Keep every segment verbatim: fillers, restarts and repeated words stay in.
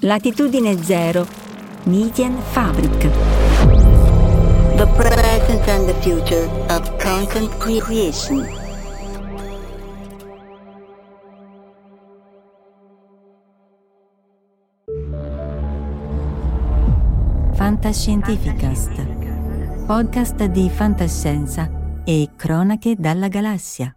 Latitudine Zero, Medienfabrik. The present and the future of content creation. Fantascientificast, podcast di fantascienza e cronache dalla galassia.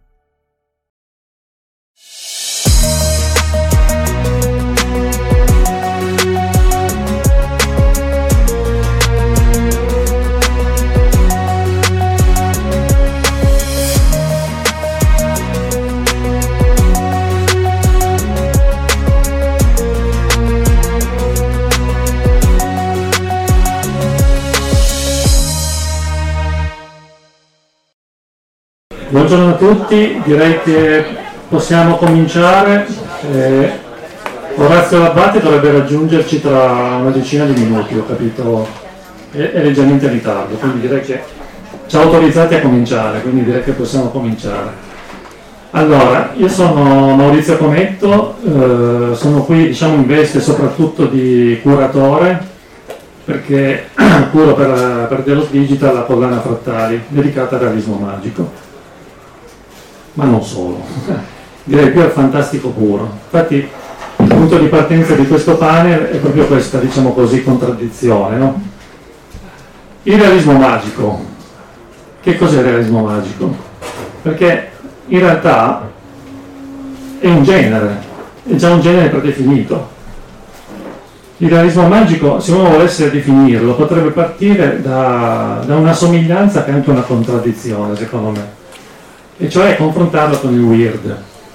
Buongiorno a tutti, direi che possiamo cominciare. Eh, Orazio Labbate dovrebbe raggiungerci tra una decina di minuti, ho capito, è, è leggermente in ritardo, quindi direi che ci ha autorizzati a cominciare, quindi direi che possiamo cominciare. Allora, io sono Maurizio Cometto, eh, sono qui diciamo in veste soprattutto di curatore, perché curo per, per Delos Digital la collana Frattali, dedicata al realismo magico. Ma non solo, direi più al fantastico puro. Infatti il punto di partenza di questo panel è proprio questa, diciamo così, contraddizione, no? Il realismo magico. Che cos'è il realismo magico? Perché in realtà è un genere, è già un genere predefinito. Il realismo magico, se uno volesse definirlo, potrebbe partire da, da una somiglianza che è anche una contraddizione, secondo me. E cioè confrontarlo con il weird.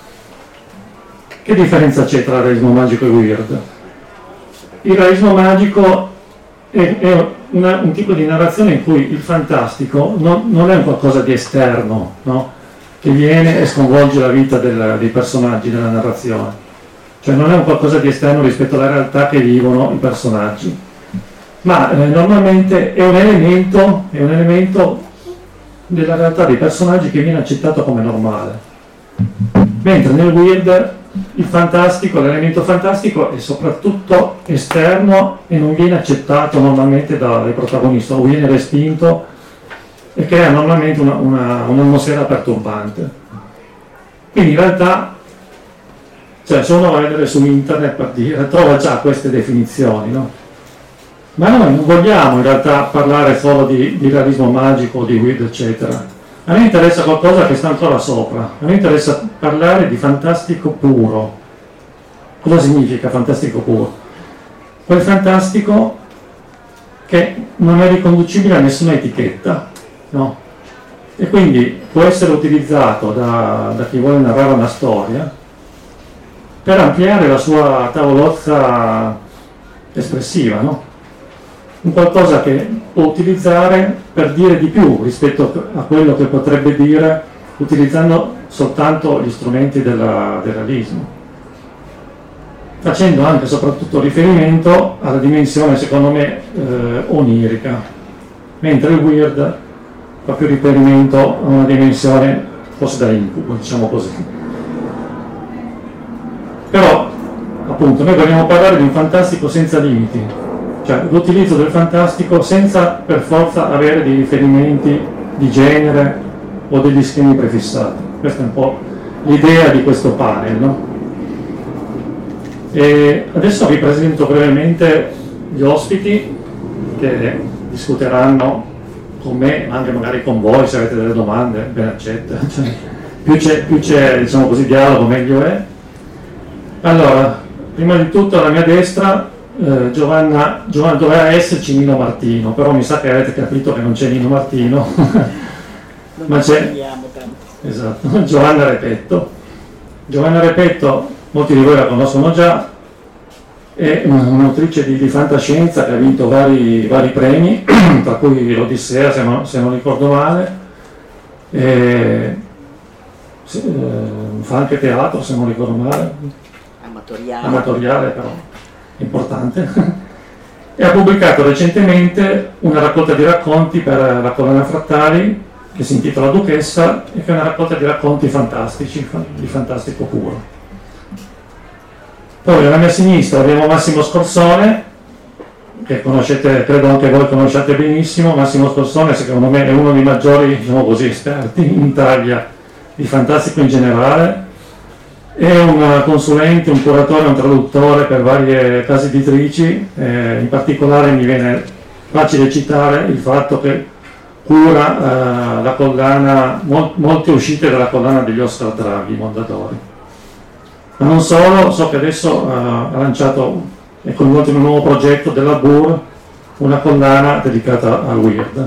Che differenza c'è tra realismo magico e weird? Il realismo magico è, è una, un tipo di narrazione in cui il fantastico non, non è un qualcosa di esterno, no? Che viene e sconvolge la vita del, dei personaggi della narrazione. Cioè non è un qualcosa di esterno rispetto alla realtà che vivono i personaggi, ma eh, normalmente è un elemento, è un elemento della realtà dei personaggi che viene accettato come normale, mentre nel weird il fantastico, l'elemento fantastico è soprattutto esterno e non viene accettato normalmente dai protagonisti, o viene respinto e crea normalmente una, una, un'atmosfera perturbante. Quindi in realtà, cioè, se uno va a vedere su internet, per dire, trova già queste definizioni, no? Ma noi non vogliamo in realtà parlare solo di, di realismo magico, di weird, eccetera. A me interessa qualcosa che sta ancora sopra. A me interessa parlare di fantastico puro. Cosa significa fantastico puro? Quel fantastico che non è riconducibile a nessuna etichetta, no? E quindi può essere utilizzato da, da chi vuole narrare una storia per ampliare la sua tavolozza espressiva, no? Un qualcosa che può utilizzare per dire di più rispetto a quello che potrebbe dire utilizzando soltanto gli strumenti della, del realismo, facendo anche e soprattutto riferimento alla dimensione, secondo me, eh, onirica, mentre il weird fa più riferimento a una dimensione forse da incubo, diciamo così. Però, appunto, noi vogliamo parlare di un fantastico senza limiti, cioè l'utilizzo del fantastico senza per forza avere dei riferimenti di genere o degli schemi prefissati. Questa è un po' l'idea di questo panel, no? E adesso vi presento brevemente gli ospiti che discuteranno con me, anche magari con voi, se avete delle domande, ben accette. Cioè, più c'è, più c'è diciamo così, dialogo, meglio è. Allora, prima di tutto alla mia destra Eh, Giovanna, Giovanna, doveva esserci Nino Martino, però mi sa che avete capito che non c'è Nino Martino. Ma c'è esatto, Giovanna Repetto. Giovanna Repetto, molti di voi la conoscono già, è un'autrice di, di fantascienza che ha vinto vari, vari premi, tra cui l'Odissea, se non, se non ricordo male, e, se, eh, fa anche teatro, se non ricordo male, Amatoriale, amatoriale però importante, e ha pubblicato recentemente una raccolta di racconti per la collana Frattali che si intitola Duchessa e che è una raccolta di racconti fantastici, di fantastico puro. Poi alla mia sinistra abbiamo Massimo Scorsone, che conoscete, credo anche voi conosciate benissimo. Massimo Scorsone secondo me è uno dei maggiori, diciamo così, esperti in Italia di fantastico in generale. È un consulente, un curatore, un traduttore per varie case editrici, eh, in particolare mi viene facile citare il fatto che cura eh, la collana, mol, molte uscite della collana degli Oscar Draghi, Mondadori. Ma non solo, so che adesso eh, ha lanciato, è coinvolto in un nuovo progetto della B U R, una collana dedicata al weird.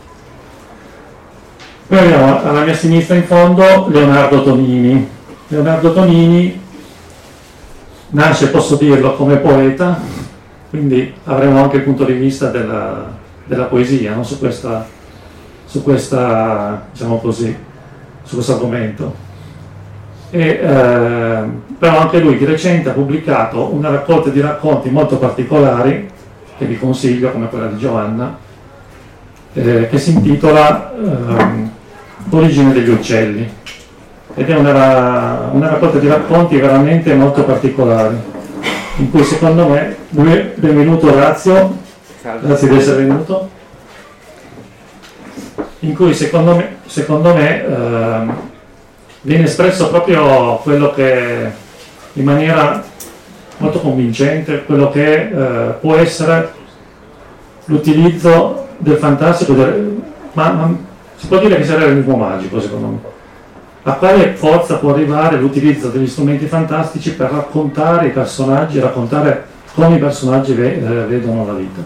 Poi abbiamo alla mia sinistra in fondo Leonardo Tonini. Leonardo Tonini nasce, posso dirlo, come poeta, quindi avremo anche il punto di vista della, della poesia, no? su questa, su questa, diciamo così, su questo argomento. E, eh, però anche lui di recente ha pubblicato una raccolta di racconti molto particolari, che vi consiglio, come quella di Giovanna, eh, che si intitola eh, L'origine degli uccelli. Ed è una, una raccolta di racconti veramente molto particolari, in cui secondo me, lui, benvenuto Orazio, grazie di essere venuto, in cui secondo me, secondo me eh, viene espresso proprio quello che, in maniera molto convincente, quello che eh, può essere l'utilizzo del fantastico, del, ma, ma si può dire che sia il realismo magico secondo me. A quale forza può arrivare l'utilizzo degli strumenti fantastici per raccontare i personaggi, raccontare come i personaggi ve, eh, vedono la vita.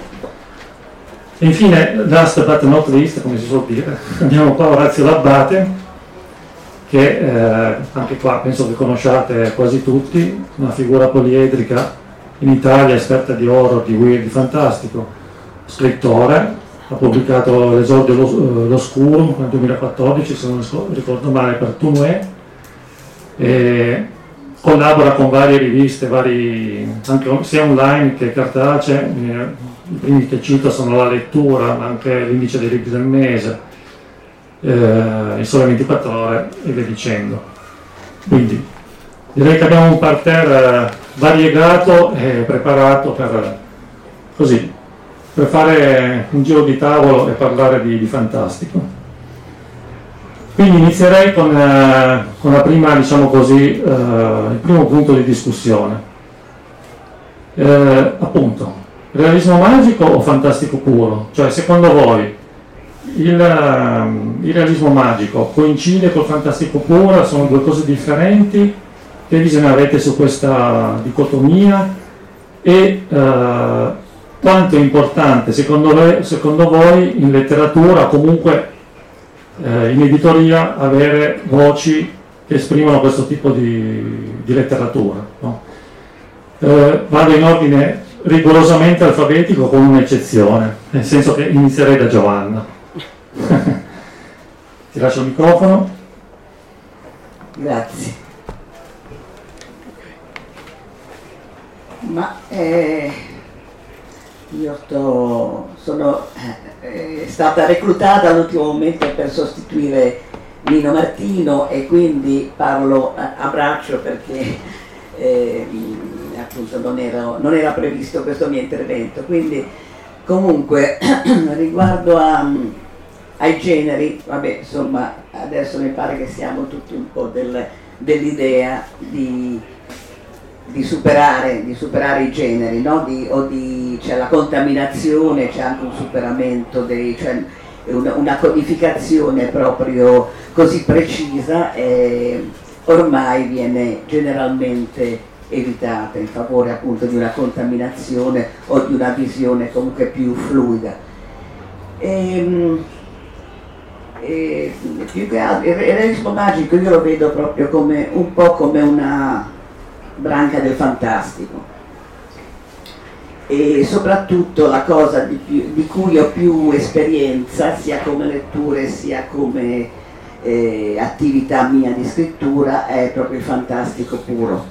E infine, last but not least, come si suol dire, abbiamo qua Orazio L'Abbate, che eh, anche qua penso che conosciate quasi tutti, una figura poliedrica in Italia, esperta di horror, di weird, di fantastico, scrittore. Ha pubblicato l'esordio Lo, L'Oscuro nel duemilaquattordici, se non ricordo male, per Tournée, e collabora con varie riviste, vari, anche sia online che cartacee. I primi che cito sono La Lettura, ma anche l'Indice dei libri del mese, eh, Il Sole ventiquattro Ore e via dicendo. Quindi direi che abbiamo un parterre variegato e preparato per così per fare un giro di tavolo e parlare di, di fantastico. Quindi inizierei con, eh, con la prima, diciamo così, eh, il primo punto di discussione. Eh, appunto, realismo magico o fantastico puro? Cioè, secondo voi il, il realismo magico coincide col fantastico puro? Sono due cose differenti? Che visione avete su questa dicotomia? E eh, quanto è importante secondo, le, secondo voi in letteratura o comunque eh, in editoria avere voci che esprimono questo tipo di, di letteratura, no? eh, vado in ordine rigorosamente alfabetico con un'eccezione, nel senso che inizierei da Giovanna. Ti lascio il microfono. Grazie. Ma eh... io sto, sono eh, stata reclutata all'ultimo momento per sostituire Nino Martino e quindi parlo a, a braccio perché eh, appunto non era, non era previsto questo mio intervento. Quindi comunque riguardo a, ai generi, vabbè, insomma adesso mi pare che siamo tutti un po' del, dell'idea di di superare, di superare i generi, no? Di, o di, c'è la contaminazione, c'è anche un superamento, dei, cioè una, una codificazione proprio così precisa e ormai viene generalmente evitata in favore appunto di una contaminazione o di una visione comunque più fluida. E, e, più che altro, il realismo magico io lo vedo proprio come un po' come una branca del fantastico e soprattutto la cosa di, più, di cui ho più esperienza sia come letture sia come eh, attività mia di scrittura è proprio il fantastico puro.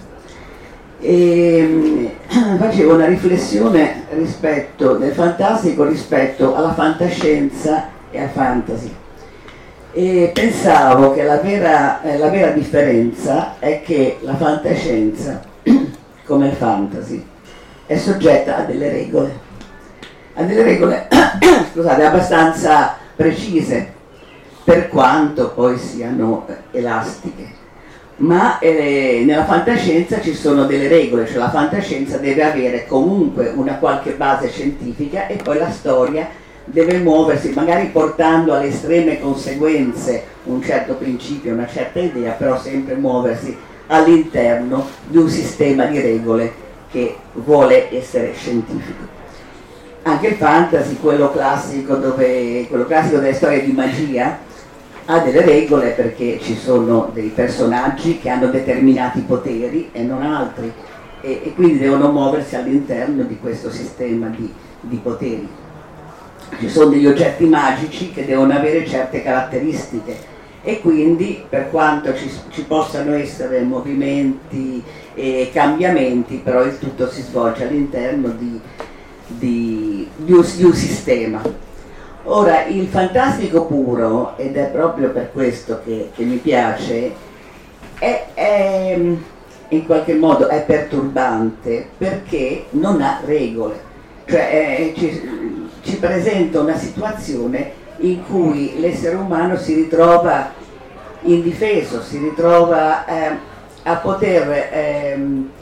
E facevo una riflessione rispetto del fantastico rispetto alla fantascienza e al fantasy. E pensavo che la vera, eh, la vera differenza è che la fantascienza come il fantasy, è soggetta a delle regole, a delle regole scusate, abbastanza precise, per quanto poi siano elastiche. Ma eh, nella fantascienza ci sono delle regole, cioè la fantascienza deve avere comunque una qualche base scientifica e poi la storia deve muoversi, magari portando alle estreme conseguenze un certo principio, una certa idea, però sempre muoversi all'interno di un sistema di regole che vuole essere scientifico. Anche il fantasy, quello classico, dove, quello classico delle storie di magia, ha delle regole perché ci sono dei personaggi che hanno determinati poteri e non altri, e, e quindi devono muoversi all'interno di questo sistema di, di poteri. Ci sono degli oggetti magici che devono avere certe caratteristiche e quindi, per quanto ci, ci possano essere movimenti e cambiamenti, però il tutto si svolge all'interno di, di, di, un, di un sistema. Ora, il fantastico puro, ed è proprio per questo che, che mi piace, è, è in qualche modo è perturbante perché non ha regole, cioè è, ci, ci presenta una situazione in cui l'essere umano si ritrova indifeso, si ritrova eh, a poter eh,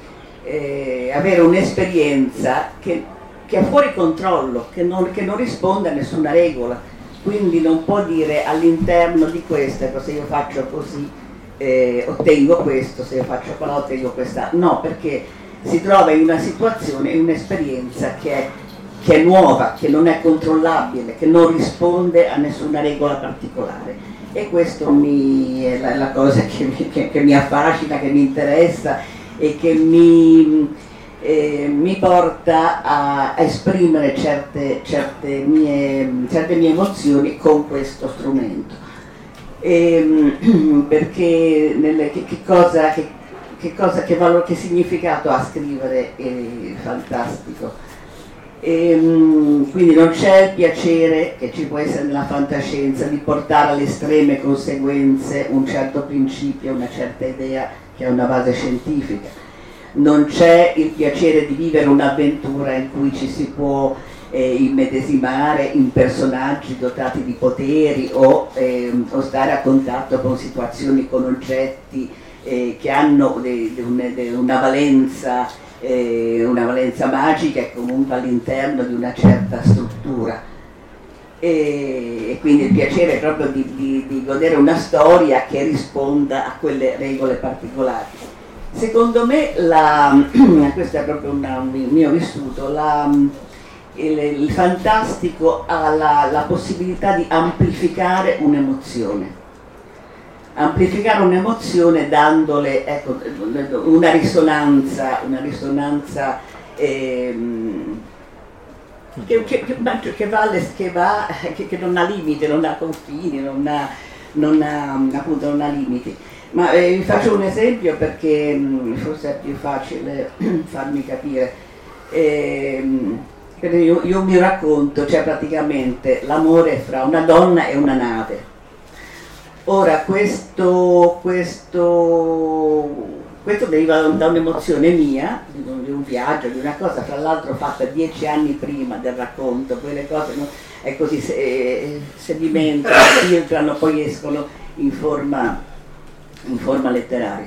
eh, avere un'esperienza che, che è fuori controllo, che non, che non risponde a nessuna regola, quindi non può dire all'interno di questa, se io faccio così eh, ottengo questo, se io faccio quello ottengo questa, no, perché si trova in una situazione, in un'esperienza che è che è nuova, che non è controllabile, che non risponde a nessuna regola particolare. E questo mi, è la, la cosa che mi, che, che mi affascina, che mi interessa e che mi, eh, mi porta a, a esprimere certe, certe, mie, certe mie emozioni con questo strumento. E, perché nelle, che, che cosa, che, che, cosa che, valore, che significato ha scrivere il fantastico? E, quindi non c'è il piacere che ci può essere nella fantascienza di portare alle estreme conseguenze un certo principio, una certa idea che ha una base scientifica, non c'è il piacere di vivere un'avventura in cui ci si può eh, immedesimare in personaggi dotati di poteri o, eh, o stare a contatto con situazioni, con oggetti eh, che hanno de, de un, de una valenza Eh, una valenza magica e comunque all'interno di una certa struttura, e, e quindi il piacere è proprio di, di, di godere una storia che risponda a quelle regole particolari. Secondo me, la, questo è proprio una, un mio vissuto, la, il, il fantastico ha la, la possibilità di amplificare un'emozione. Amplificare un'emozione dandole ecco, una risonanza, una risonanza ehm, che, che, che, che, va, che, va che, che non ha limiti, non ha confini, non ha, non ha, appunto, non ha limiti. Ma eh, vi faccio un esempio perché mh, forse è più facile farmi capire. Eh, io, io mi racconto, cioè praticamente l'amore fra una donna e una nave. Ora questo, questo, questo deriva da un'emozione mia, di un, di un viaggio, di una cosa fra l'altro fatta dieci anni prima del racconto, poi le cose non, è così, se, sedimentano, filtrano, poi escono in forma, in forma letteraria.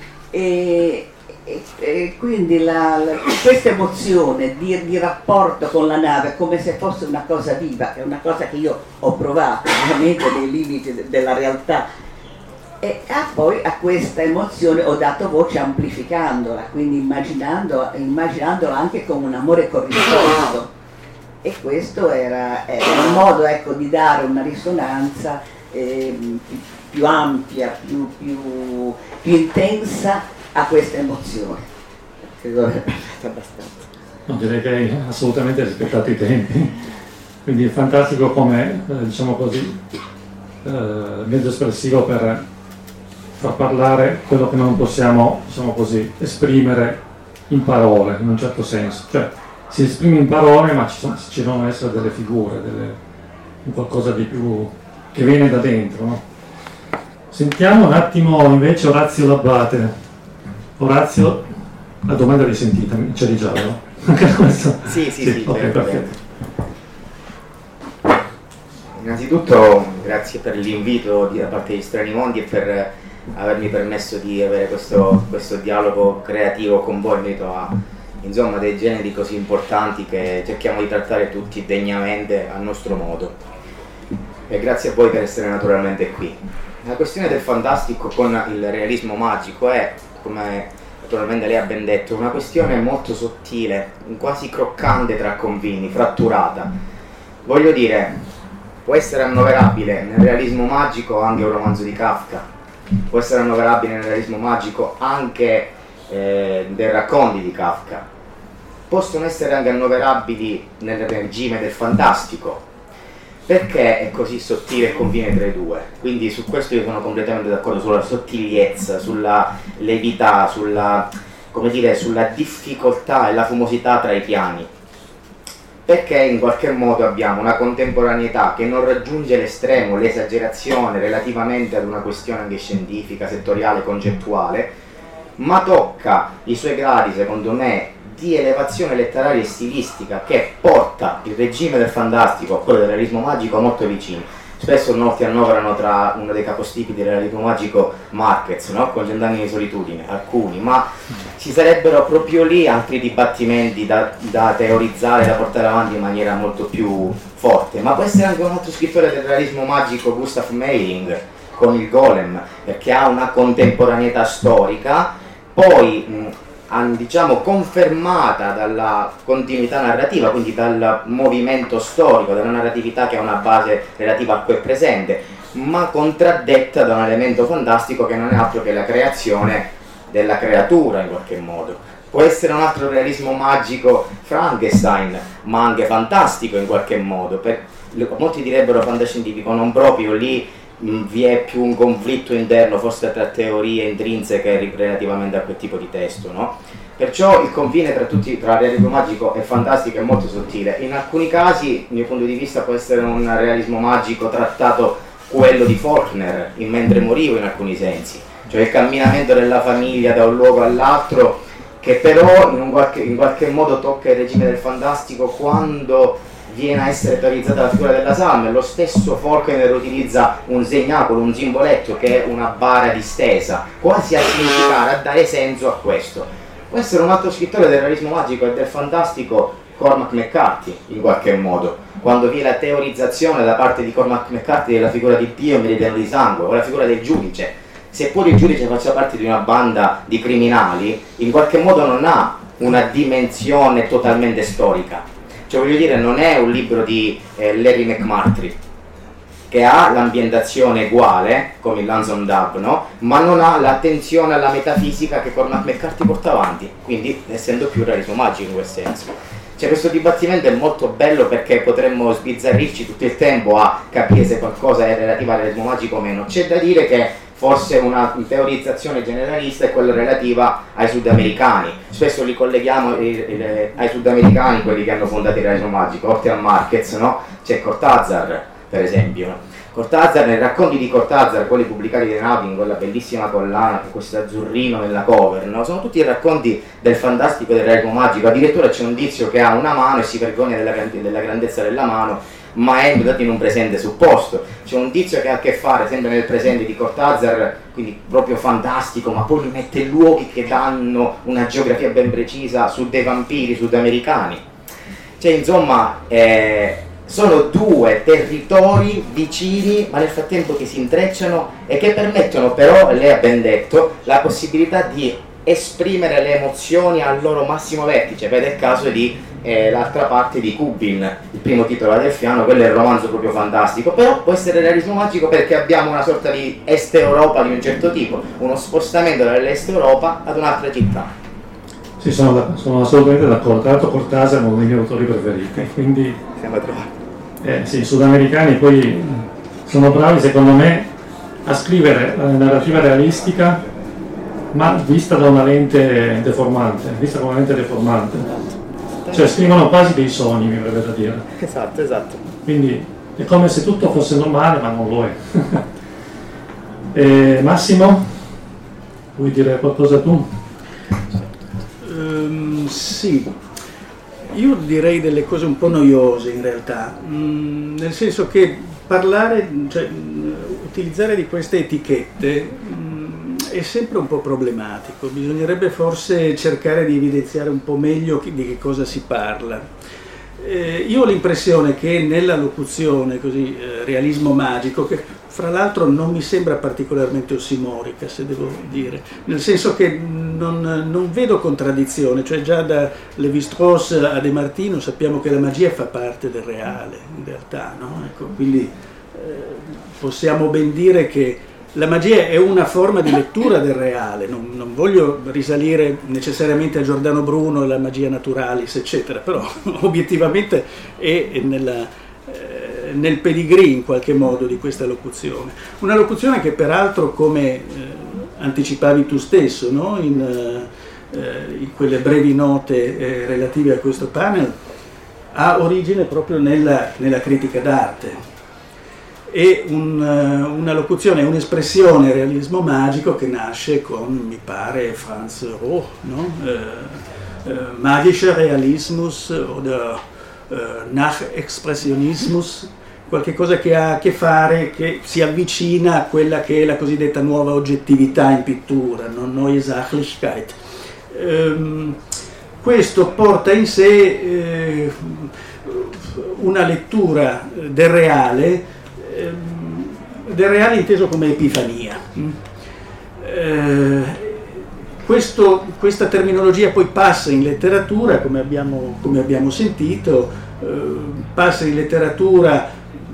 E, e, e quindi la, la, questa emozione di, di rapporto con la nave è come se fosse una cosa viva, che è una cosa che io ho provato ovviamente nei limiti de, della realtà, e a poi a questa emozione ho dato voce amplificandola, quindi immaginando, immaginandola anche come un amore corrisposto, e questo era, era un modo ecco, di dare una risonanza eh, più, più ampia, più, più, più intensa a questa emozione. Credo che è abbastanza. No, direi che hai assolutamente rispettato i tempi, quindi è fantastico come, eh, diciamo così, eh, mezzo espressivo per far parlare quello che non possiamo, diciamo così, esprimere in parole, in un certo senso. Cioè, si esprime in parole, ma ci, sono, ci devono essere delle figure, delle, un qualcosa di più che viene da dentro, no? Sentiamo un attimo invece Orazio L'Abbate. Orazio, La domanda l'hai sentita, c'eri già, no? Sì, sì, sì, sì, ok, perfetto. Innanzitutto grazie per l'invito da parte di Strani Mondi e per avermi permesso di avere questo, questo dialogo creativo con voi in merito a insomma, dei generi così importanti che cerchiamo di trattare tutti degnamente a nostro modo. E grazie a voi per essere naturalmente qui. La questione del fantastico con il realismo magico è, come naturalmente lei ha ben detto, una questione molto sottile, quasi croccante tra confini, fratturata. Voglio dire, può essere annoverabile nel realismo magico anche un romanzo di Kafka, può essere annoverabile nel realismo magico anche eh, dei racconti di Kafka, possono essere anche annoverabili nel regime del fantastico. Perché è così sottile il confine tra i due? Quindi su questo io sono completamente d'accordo, sulla sottigliezza, sulla levità, sulla, come dire, sulla difficoltà e la fumosità tra i piani. Perché in qualche modo abbiamo una contemporaneità che non raggiunge l'estremo, l'esagerazione relativamente ad una questione anche scientifica, settoriale, concettuale, ma tocca i suoi gradi, secondo me, di elevazione letteraria e stilistica che porta il regime del fantastico a quello del realismo magico molto vicini. Spesso molti annoverano tra uno dei capostipiti del realismo magico Marquez, no? Con Cent'anni di solitudine, alcuni, ma ci sarebbero proprio lì altri dibattimenti da, da teorizzare, da portare avanti in maniera molto più forte. Ma può essere anche un altro scrittore del realismo magico, Gustav Meyrink, con il Golem, perché ha una contemporaneità storica, poi mh, diciamo confermata dalla continuità narrativa, quindi dal movimento storico, dalla narratività che ha una base relativa al quel presente, ma contraddetta da un elemento fantastico che non è altro che la creazione della creatura in qualche modo. Può essere un altro realismo magico Frankenstein, ma anche fantastico in qualche modo. Per, molti direbbero fantascientifico, non proprio, lì mh, vi è più un conflitto interno forse tra teorie intrinseche relativamente a quel tipo di testo, no? Perciò il confine tra tutti, tra realismo magico e fantastico è molto sottile. In alcuni casi, dal mio punto di vista, può essere un realismo magico trattato quello di Faulkner, in Mentre morivo, in alcuni sensi, cioè il camminamento della famiglia da un luogo all'altro, che però in, un qualche, in qualche modo tocca il regime del fantastico quando viene a essere teorizzata la figura della salma. Lo stesso Faulkner utilizza un segnacolo, un simboletto che è una bara distesa, quasi a significare, a dare senso a questo. Può essere un altro scrittore del realismo magico e del fantastico, Cormac McCarthy, in qualche modo, quando vi è la teorizzazione da parte di Cormac McCarthy della figura di Dio meridiano di sangue, o la figura del giudice. Seppur il giudice faccia parte di una banda di criminali, in qualche modo non ha una dimensione totalmente storica. Cioè, voglio dire, non è un libro di eh, Larry McMurtry, che ha l'ambientazione uguale, come il Lonesome Dove, no? Ma non ha l'attenzione alla metafisica che Cormac McCarthy porta avanti, quindi essendo più realismo magico in quel senso. Cioè, questo dibattimento è molto bello perché potremmo sbizzarrirci tutto il tempo a capire se qualcosa è relativa al realismo magico o meno. C'è da dire che forse una teorizzazione generalista è quella relativa ai sudamericani. Spesso li colleghiamo eh, eh, ai sudamericani, quelli che hanno fondato il realismo magico, oltre a Marquez, no? C'è Cortázar, per esempio. Cortázar, nei racconti di Cortázar, quelli pubblicati da Navi in quella bellissima collana con questo azzurrino nella cover, no? Sono tutti i racconti del fantastico e del realismo magico. Addirittura c'è un tizio che ha una mano e si vergogna della, della grandezza della mano, ma è dato in un presente supposto. C'è un tizio che ha a che fare sempre nel presente di Cortázar, quindi proprio fantastico, ma poi mette luoghi che danno una geografia ben precisa su dei vampiri sudamericani. Cioè, insomma, eh, sono due territori vicini, ma nel frattempo che si intrecciano e che permettono però, lei ha ben detto, la possibilità di esprimere le emozioni al loro massimo vertice. Vede il caso di eh, l'altra parte di Kubin, il primo titolo adelfiano, quello è il romanzo proprio fantastico, però può essere realismo magico perché abbiamo una sorta di Est Europa di un certo tipo, uno spostamento dall'Est Europa ad un'altra città. Sì, sono, sono assolutamente d'accordo. Tra l'altro Cortázar è uno dei miei autori preferiti, quindi siamo trovati. Eh, sì, i sudamericani poi sono bravi secondo me a scrivere la narrativa realistica, ma vista da una lente deformante, vista con una lente deformante. Cioè scrivono quasi dei sogni, mi verrebbe da dire. Esatto, esatto. Quindi è come se tutto fosse normale, ma non lo è. e Massimo, vuoi dire qualcosa tu? Mm, sì, io direi delle cose un po' noiose in realtà, mm, nel senso che parlare, cioè utilizzare di queste etichette mm, è sempre un po' problematico, bisognerebbe forse cercare di evidenziare un po' meglio di che cosa si parla. Eh, io ho l'impressione che nella locuzione così eh, realismo magico, che fra l'altro non mi sembra particolarmente ossimorica, se devo dire, nel senso che non, non vedo contraddizione, cioè già da Lévi-Strauss a De Martino sappiamo che la magia fa parte del reale in realtà, no? Ecco, quindi eh, possiamo ben dire che la magia è una forma di lettura del reale, non, non voglio risalire necessariamente a Giordano Bruno e la magia naturalis, eccetera, però obiettivamente è, è nella, eh, nel pedigree in qualche modo di questa locuzione. Una locuzione che peraltro, come eh, anticipavi tu stesso, no? in, eh, in quelle brevi note eh, relative a questo panel, ha origine proprio nella, nella critica d'arte. È un, una locuzione, un'espressione realismo magico che nasce con, mi pare, Franz Roh, no? eh, eh, magischer Realismus oder eh, Nachexpressionismus, qualche cosa che ha a che fare, che si avvicina a quella che è la cosiddetta nuova oggettività in pittura, no? Neue Sachlichkeit. Eh, questo porta in sé eh, una lettura del reale, del reale inteso come epifania. Eh, questo, questa terminologia poi passa in letteratura, come abbiamo, come abbiamo sentito, eh, passa in letteratura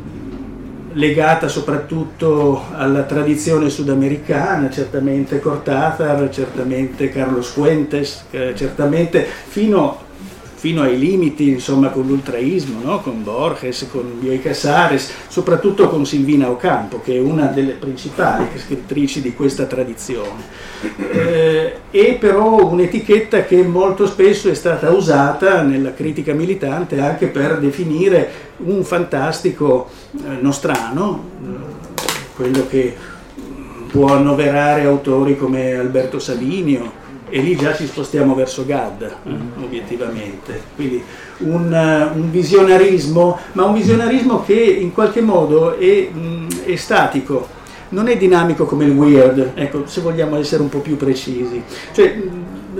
legata soprattutto alla tradizione sudamericana, certamente Cortázar, certamente Carlos Fuentes, eh, certamente fino fino ai limiti, insomma, con l'ultraismo, no? Con Borges, con Bioy Casares, soprattutto con Silvina Ocampo, che è una delle principali scrittrici di questa tradizione. Eh, è però un'etichetta che molto spesso è stata usata nella critica militante anche per definire un fantastico eh, nostrano, eh, quello che può annoverare autori come Alberto Savinio, e lì già ci spostiamo verso Gadda, eh, obiettivamente. Quindi un, uh, un visionarismo, ma un visionarismo che in qualche modo è, mh, è statico, non è dinamico come il weird, ecco, se vogliamo essere un po' più precisi. Cioè, mh,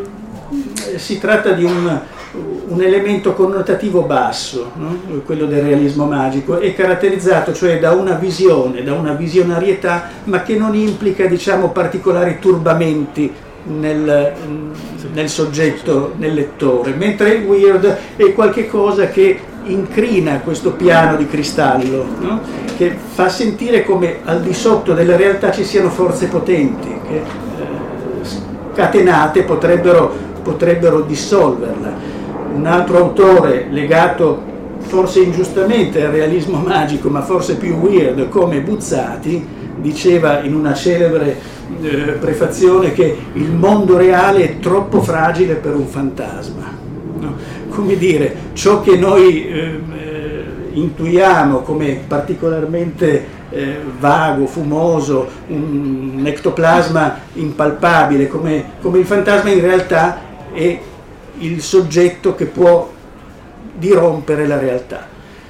eh, si tratta di un, un elemento connotativo basso, no? Quello del realismo magico, è caratterizzato cioè da una visione, da una visionarietà, ma che non implica, diciamo, particolari turbamenti Nel, nel soggetto, nel lettore, mentre il weird è qualche cosa che incrina questo piano di cristallo, no? Che fa sentire come al di sotto della realtà ci siano forze potenti che eh, scatenate potrebbero, potrebbero dissolverla. Un altro autore legato forse ingiustamente al realismo magico, ma forse più weird, come Buzzati, diceva in una celebre Eh, prefazione che il mondo reale è troppo fragile per un fantasma, no? Come dire, ciò che noi eh, eh, intuiamo come particolarmente eh, vago, fumoso, un, un ectoplasma impalpabile come, come il fantasma, in realtà è il soggetto che può dirompere la realtà.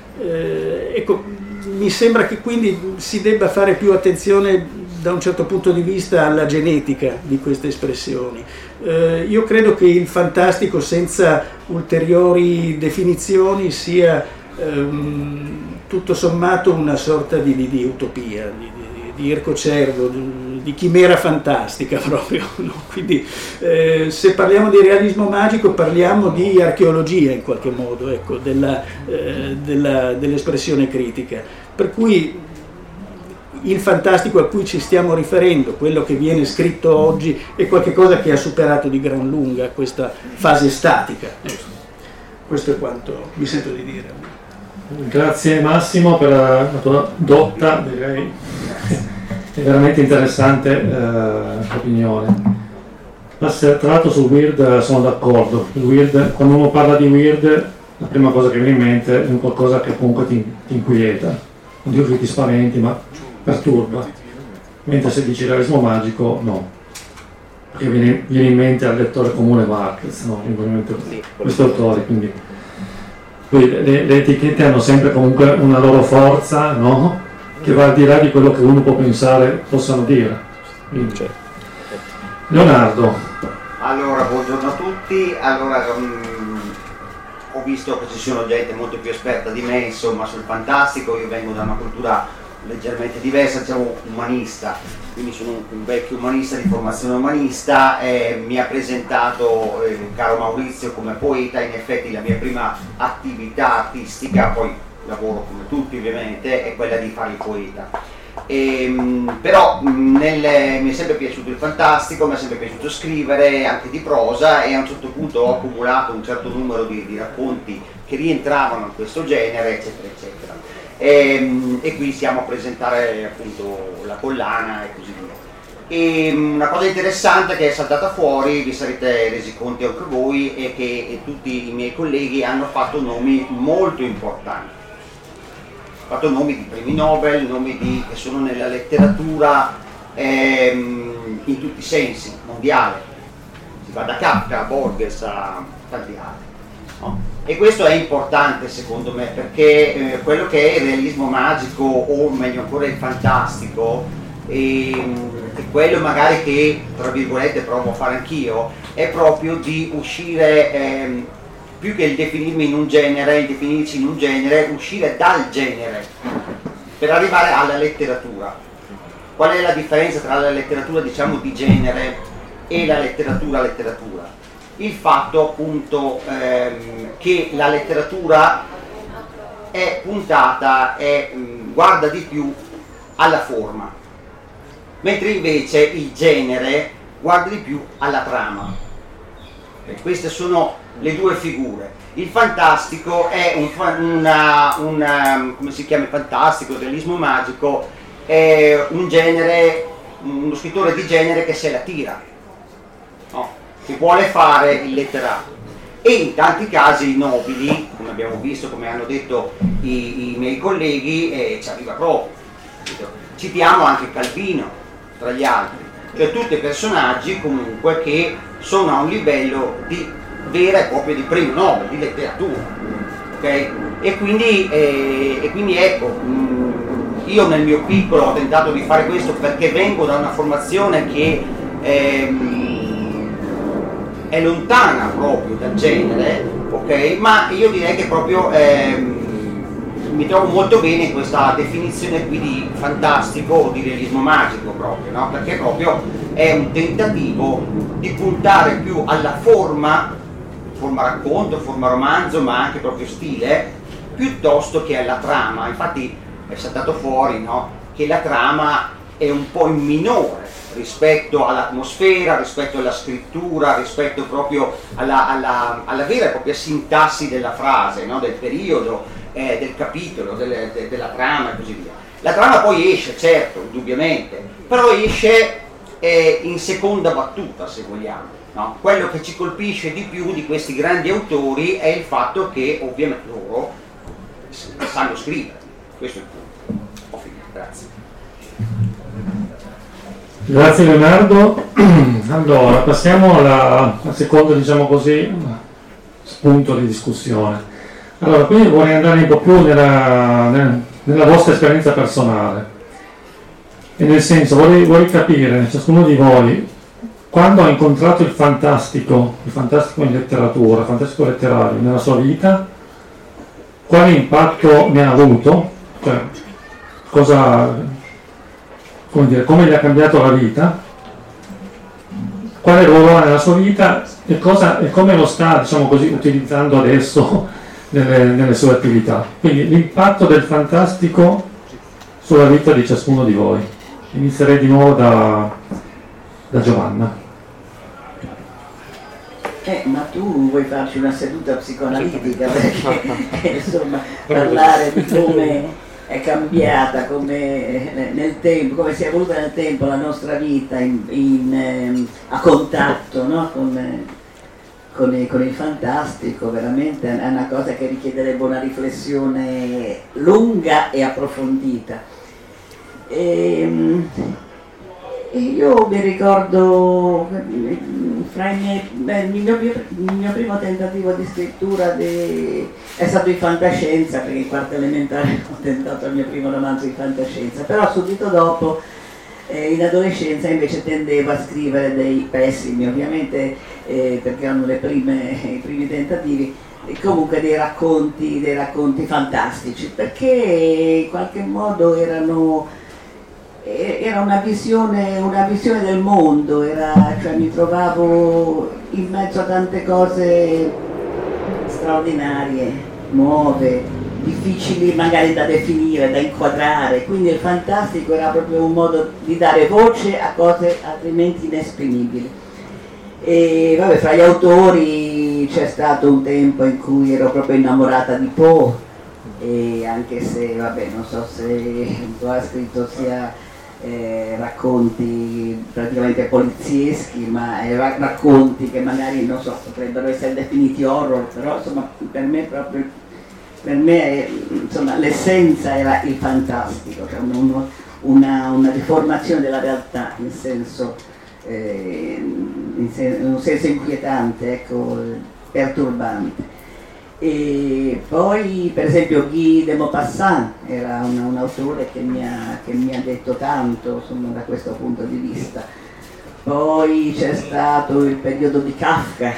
Eh, ecco, mi sembra che quindi si debba fare più attenzione da un certo punto di vista alla genetica di queste espressioni. Eh, io credo che il fantastico senza ulteriori definizioni sia ehm, tutto sommato una sorta di, di, di utopia, di, di, di ircocervo, di, di chimera fantastica proprio, no? Quindi eh, se parliamo di realismo magico parliamo di archeologia in qualche modo, ecco, della, eh, della, dell'espressione critica, per cui il fantastico a cui ci stiamo riferendo, quello che viene scritto oggi, è qualcosa che ha superato di gran lunga questa fase statica. Questo è quanto mi sento di dire. Grazie Massimo per la tua dotta, direi, è veramente interessante eh, opinione. Tra l'altro sul weird sono d'accordo, il weird, quando uno parla di weird la prima cosa che viene in mente è un qualcosa che comunque ti, ti inquieta, non dico che ti spaventi, ma perturba, mentre se dici realismo magico no. che viene, viene in mente al lettore comune Marquez, no? Sì, questo autore, quindi poi le, le etichette hanno sempre comunque una loro forza, no? Che va al di là di quello che uno può pensare possano dire. Quindi, certo. Leonardo. Allora, buongiorno a tutti. Allora, um, ho visto che ci sono gente molto più esperta di me, insomma, sul fantastico. Io vengo da una cultura leggermente diversa, diciamo umanista, quindi sono un, un vecchio umanista di formazione umanista. Eh, mi ha presentato eh, caro Maurizio come poeta. In effetti la mia prima attività artistica, poi lavoro come tutti ovviamente, è quella di fare il poeta. E, però nel, mi è sempre piaciuto il fantastico, mi è sempre piaciuto scrivere anche di prosa, e a un certo punto ho accumulato un certo numero di, di racconti che rientravano in questo genere, eccetera eccetera, e, e qui siamo a presentare appunto la collana e così via. E una cosa interessante che è saltata fuori, vi sarete resi conto anche voi, è che tutti i miei colleghi hanno fatto nomi molto importanti, fatto nomi di premi Nobel, nomi di, che sono nella letteratura ehm, in tutti i sensi, mondiale. Si va da Kafka a Borges a tanti altri. No? E questo è importante secondo me, perché eh, quello che è il realismo magico, o meglio ancora il fantastico, e, e quello magari che, tra virgolette, provo a fare anch'io, è proprio di uscire... Ehm, più che il definirmi in un genere, il definirci in un genere, uscire dal genere per arrivare alla letteratura. Qual è la differenza tra la letteratura, diciamo, di genere e la letteratura letteratura? Il fatto appunto ehm, che la letteratura è puntata e mh, guarda di più alla forma, mentre invece il genere guarda di più alla trama. E queste sono le due figure. Il fantastico è un, una, una, come si chiama il fantastico, il realismo magico, è un genere, uno scrittore di genere che se la tira, no? Che vuole fare il letterato. E in tanti casi nobili, come abbiamo visto, come hanno detto i, i miei colleghi, eh, ci arriva proprio. Citiamo anche Calvino, tra gli altri, cioè tutti personaggi comunque che sono a un livello di vera e propria di premio Nobel, di letteratura, ok? E quindi, eh, e quindi ecco, mh, io nel mio piccolo ho tentato di fare questo perché vengo da una formazione che ehm, è lontana proprio dal genere, ok? Ma io direi che proprio ehm, mi trovo molto bene in questa definizione qui di fantastico o di realismo magico proprio, no? Perché proprio è un tentativo di puntare più alla forma, forma racconto, forma romanzo, ma anche proprio stile, piuttosto che alla trama. Infatti è saltato fuori, no? Che la trama è un po' in minore rispetto all'atmosfera, rispetto alla scrittura, rispetto proprio alla, alla, alla vera e propria sintassi della frase, no? Del periodo, eh, del capitolo, delle, de, della trama e così via. La trama poi esce, certo, indubbiamente, però esce eh, in seconda battuta, se vogliamo. No? Quello che ci colpisce di più di questi grandi autori è il fatto che ovviamente loro sanno scrivere. Questo è il punto. Ho finito, grazie. Grazie Leonardo. Allora, passiamo alla, al secondo, diciamo così, spunto di discussione. Allora, quindi vorrei andare un po' più nella, nella vostra esperienza personale. E nel senso, vorrei, vorrei capire, ciascuno di voi, quando ha incontrato il fantastico, il fantastico in letteratura, il fantastico letterario nella sua vita, quale impatto ne ha avuto, cioè cosa, come dire, come gli ha cambiato la vita, quale ruolo ha nella sua vita e, cosa, e come lo sta, diciamo così, utilizzando adesso nelle, nelle sue attività. Quindi l'impatto del fantastico sulla vita di ciascuno di voi. Inizierei di nuovo da, da Giovanna. Eh, ma tu vuoi farci una seduta psicoanalitica, perché insomma parlare di come è cambiata, come nel tempo, come si è evoluta nel tempo la nostra vita in, in, eh, a contatto, no? con, eh, con, il, con il fantastico, veramente è una cosa che richiederebbe una riflessione lunga e approfondita. E, E io mi ricordo, fra i miei, beh, il, mio, il mio primo tentativo di scrittura de, è stato di fantascienza, perché in quarta elementare ho tentato il mio primo romanzo di fantascienza, però subito dopo, eh, in adolescenza invece tendevo a scrivere dei pessimi, ovviamente eh, perché erano le prime, i primi tentativi, e comunque dei racconti, dei racconti fantastici, perché in qualche modo erano... era una visione, una visione del mondo, era, cioè mi trovavo in mezzo a tante cose straordinarie, nuove, difficili magari da definire, da inquadrare, quindi il fantastico era proprio un modo di dare voce a cose altrimenti inesprimibili. E vabbè, fra gli autori c'è stato un tempo in cui ero proprio innamorata di Poe, e anche se, vabbè, non so se Poe ha scritto sia Eh, racconti praticamente polizieschi, ma eh, racconti che magari, non so, potrebbero essere definiti horror, però insomma per me proprio, per me insomma l'essenza era il fantastico, cioè un, una, una deformazione della realtà in senso, eh, in, sen- in un senso inquietante, ecco, perturbante. E poi per esempio Guy de Maupassant era un, un autore che mi, ha, che mi ha detto tanto, insomma, da questo punto di vista. Poi c'è stato il periodo di Kafka,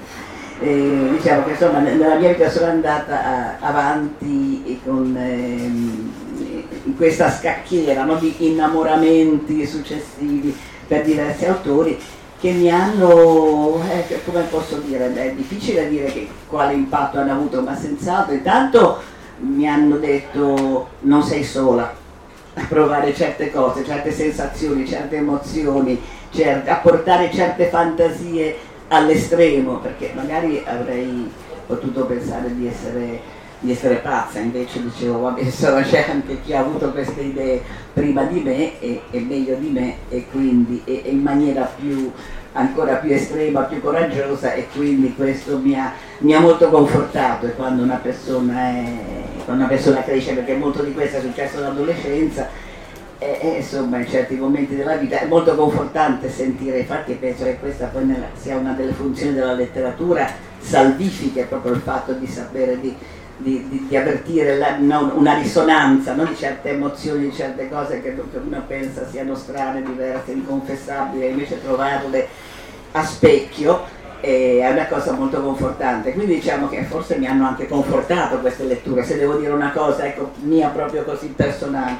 e diciamo che insomma nella mia vita sono andata a, avanti con, ehm, in questa scacchiera, no, di innamoramenti successivi per diversi autori che mi hanno, eh, come posso dire, è difficile dire che, quale impatto hanno avuto, ma senz'altro intanto mi hanno detto non sei sola a provare certe cose, certe sensazioni, certe emozioni, certe, a portare certe fantasie all'estremo, perché magari avrei potuto pensare di essere, di essere pazza, invece dicevo vabbè, insomma, c'è anche chi ha avuto queste idee prima di me e, e meglio di me, e quindi e, e in maniera più, ancora più estrema, più coraggiosa, e quindi questo mi ha, mi ha molto confortato. E quando una persona è, quando una persona cresce, perché molto di questo è successo all'adolescenza, e, e, insomma in certi momenti della vita è molto confortante sentire, infatti penso che questa poi nella, sia una delle funzioni della letteratura salvifiche, proprio il fatto di sapere di Di, di, di avvertire la, no, una risonanza, no, di certe emozioni, di certe cose che uno pensa siano strane, diverse, inconfessabili, e invece trovarle a specchio eh, è una cosa molto confortante. Quindi diciamo che forse mi hanno anche confortato queste letture, se devo dire una cosa, ecco, mia proprio così personale.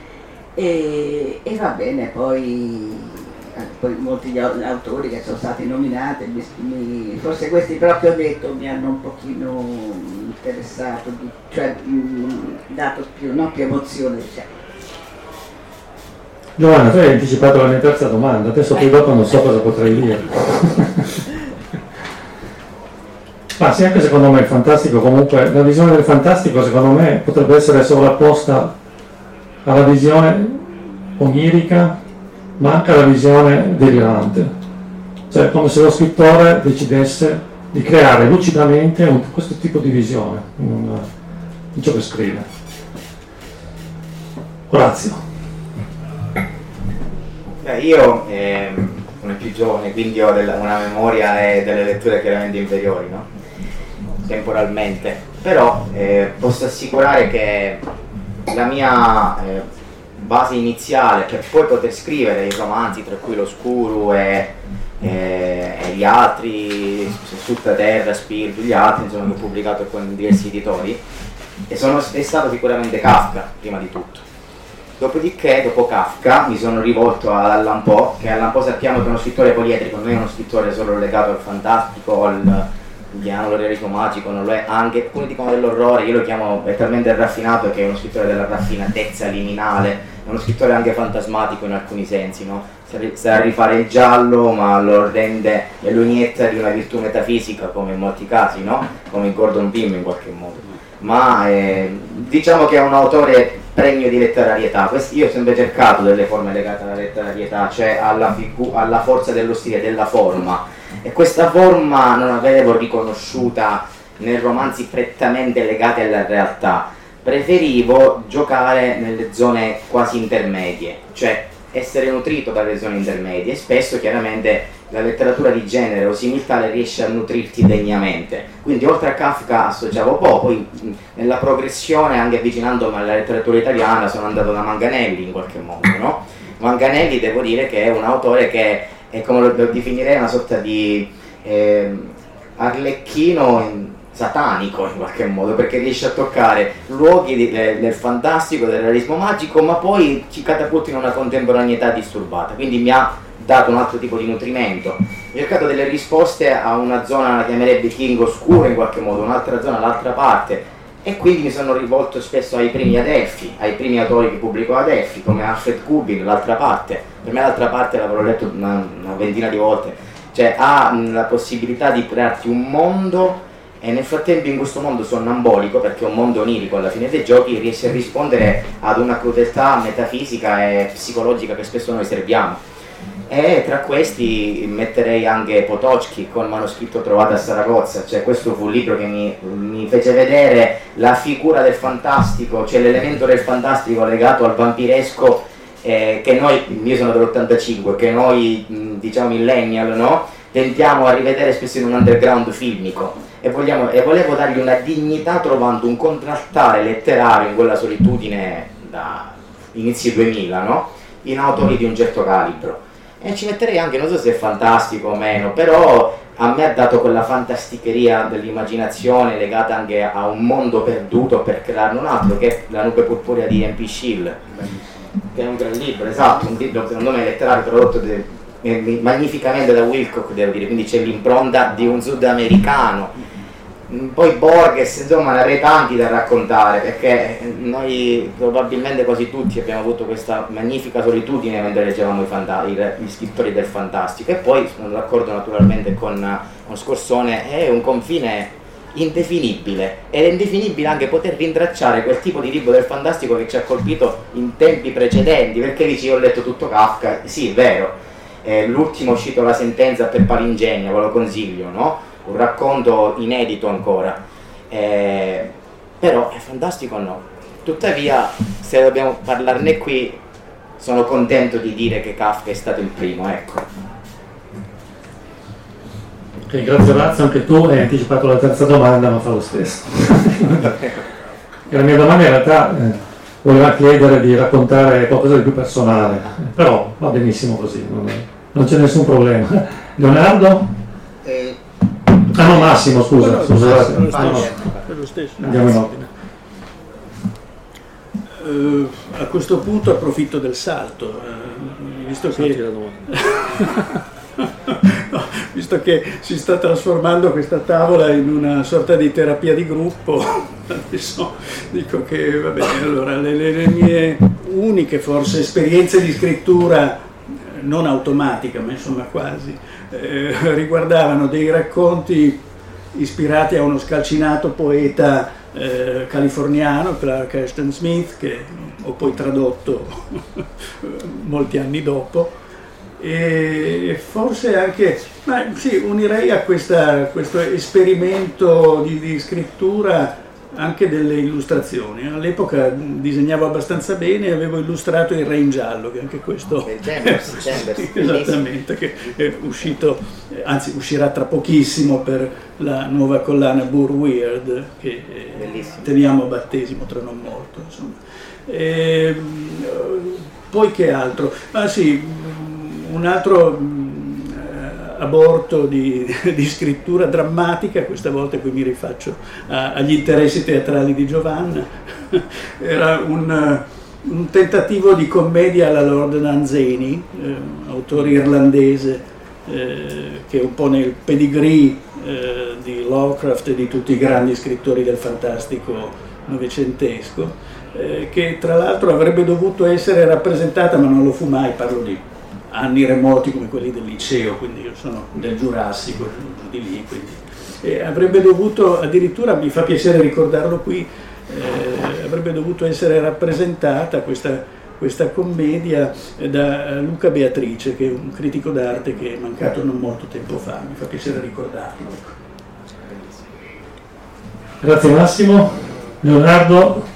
E, e va bene, poi, poi molti gli autori che sono stati nominati, mi, mi, forse questi però che ho detto mi hanno un pochino interessato, cioè mh, dato più, no, più emozione, diciamo. Giovanna, tu hai anticipato la mia terza domanda, adesso poi dopo non so cosa potrei dire. Ma sì, anche secondo me il fantastico, comunque la visione del fantastico secondo me potrebbe essere sovrapposta alla visione onirica, ma anche alla visione delirante, cioè come se lo scrittore decidesse di creare lucidamente un, questo tipo di visione in, in ciò che scrive. Orazio. Beh, io eh, sono più giovane, quindi ho della, una memoria e delle letture chiaramente inferiori, no? Temporalmente, però eh, posso assicurare che la mia eh, base iniziale per poi poter scrivere i romanzi, tra cui L'Oscuro e E, e gli altri, Sottoterra, Spirito, gli altri, insomma, che ho pubblicato con diversi editori, e sono, è stato sicuramente Kafka prima di tutto. Dopodiché, dopo Kafka, mi sono rivolto ad Allan Poe, che Allan Poe sappiamo che è uno scrittore poliedrico, non è uno scrittore solo legato al fantastico, al al realismo magico, non lo è, anche alcuni dicono dell'orrore, io lo chiamo, è talmente raffinato che è uno scrittore della raffinatezza liminale, è uno scrittore anche fantasmatico in alcuni sensi, no? Sa rifare il giallo, ma lo rende e lo inietta di una virtù metafisica, come in molti casi, no? Come Gordon Pym in qualche modo. Ma eh, diciamo che è un autore pregno di letterarietà. Io ho sempre cercato delle forme legate alla letterarietà, cioè alla, figu- alla forza dello stile, della forma, e questa forma non l'avevo riconosciuta nei romanzi prettamente legati alla realtà. Preferivo giocare nelle zone quasi intermedie, cioè essere nutrito dalle zone intermedie, e spesso chiaramente la letteratura di genere o similtale riesce a nutrirti degnamente. Quindi oltre a Kafka associavo poco, poi nella progressione, anche avvicinandomi alla letteratura italiana, sono andato da Manganelli in qualche modo, no? Manganelli, devo dire che è un autore che è, come lo definirei, una sorta di eh, arlecchino in, satanico in qualche modo, perché riesce a toccare luoghi di, del, del fantastico, del realismo magico, ma poi ci catapulta in una contemporaneità disturbata, quindi mi ha dato un altro tipo di nutrimento. Ho cercato delle risposte a una zona, la chiamerebbe King oscura in qualche modo, un'altra zona, l'altra parte, e quindi mi sono rivolto spesso ai primi Adelphi, ai primi autori che pubblicò Adelphi, come Alfred Kubin, l'altra parte. Per me l'altra parte l'avrò letto una, una ventina di volte, cioè ha mh, la possibilità di crearti un mondo, e nel frattempo in questo mondo sonnambolico, perché è un mondo onirico alla fine dei giochi, riesce a rispondere ad una crudeltà metafisica e psicologica che spesso noi serviamo. E tra questi metterei anche Potocki con manoscritto trovato a Saragozza, cioè questo fu un libro che mi, mi fece vedere la figura del fantastico, cioè l'elemento del fantastico legato al vampiresco, eh, che noi, io sono dell'ottantacinque, che noi diciamo millennial, no? Tentiamo a rivedere spesso in un underground filmico, e, vogliamo, e volevo dargli una dignità trovando un contraltare letterario in quella solitudine da inizi duemila, no? In autori di un certo calibro. E ci metterei anche, non so se è fantastico o meno, però a me ha dato quella fantasticheria dell'immaginazione legata anche a un mondo perduto per crearne un altro, che è La nube purpurea di M P Schill, che è un gran libro, esatto, un libro secondo me letterario tradotto de, eh, magnificamente da Wilcock, devo dire, quindi c'è l'impronta di un sudamericano. Poi Borges, insomma, ne avrei tanti da raccontare, perché noi probabilmente quasi tutti abbiamo avuto questa magnifica solitudine mentre leggevamo i fanta- gli scrittori del fantastico. E poi sono d'accordo naturalmente con, con Scorsone, è un confine indefinibile, ed è indefinibile anche poter rintracciare quel tipo di libro del fantastico che ci ha colpito in tempi precedenti, perché dici ho letto tutto Kafka, sì è vero, eh, l'ultimo è uscito La sentenza per Palingenia, ve lo consiglio, no? Un racconto inedito ancora, eh, però è fantastico o no? Tuttavia, se dobbiamo parlarne qui, sono contento di dire che Kafka è stato il primo, ecco. Ok, grazie Razzo, anche tu hai anticipato la terza domanda, ma fa lo stesso. E la mia domanda in realtà eh, voleva chiedere di raccontare qualcosa di più personale, però va benissimo così, non, è, non c'è nessun problema. Leonardo? Eh, Ah no, Massimo, scusa, no, scusate. no, no, No, no. è lo stesso. Andiamo in ordine. Uh, a questo punto approfitto del salto, uh, visto che no, visto che si sta trasformando questa tavola in una sorta di terapia di gruppo, adesso dico che va bene, allora le, le, le mie uniche forse esperienze di scrittura non automatica, ma insomma quasi, eh, riguardavano dei racconti ispirati a uno scalcinato poeta eh, californiano, Clark Ashton Smith, che ho poi tradotto molti anni dopo, e forse anche, ma sì, unirei a questa, questo esperimento di, di scrittura anche delle illustrazioni. All'epoca disegnavo abbastanza bene e avevo illustrato Il Re in giallo, che anche questo Chambers, Chambers, esattamente, che è uscito, anzi uscirà tra pochissimo per la nuova collana Burr Weird, che Bellissimo. teniamo a battesimo tra non molto, insomma. E, poi che altro? Ah sì, un altro aborto di, di scrittura drammatica, questa volta qui mi rifaccio a, agli interessi teatrali di Giovanna, era un, un tentativo di commedia alla Lord Nanzeni, eh, autore irlandese, eh, che è un po' nel pedigree eh, di Lovecraft e di tutti i grandi scrittori del fantastico novecentesco, eh, che tra l'altro avrebbe dovuto essere rappresentata, ma non lo fu mai, parlo di anni remoti come quelli del liceo, quindi io sono del Giurassico, giù di lì, quindi e avrebbe dovuto, addirittura mi fa piacere ricordarlo qui, eh, avrebbe dovuto essere rappresentata questa, questa commedia da Luca Beatrice, che è un critico d'arte che è mancato non molto tempo fa, mi fa piacere ricordarlo. Grazie Massimo. Leonardo?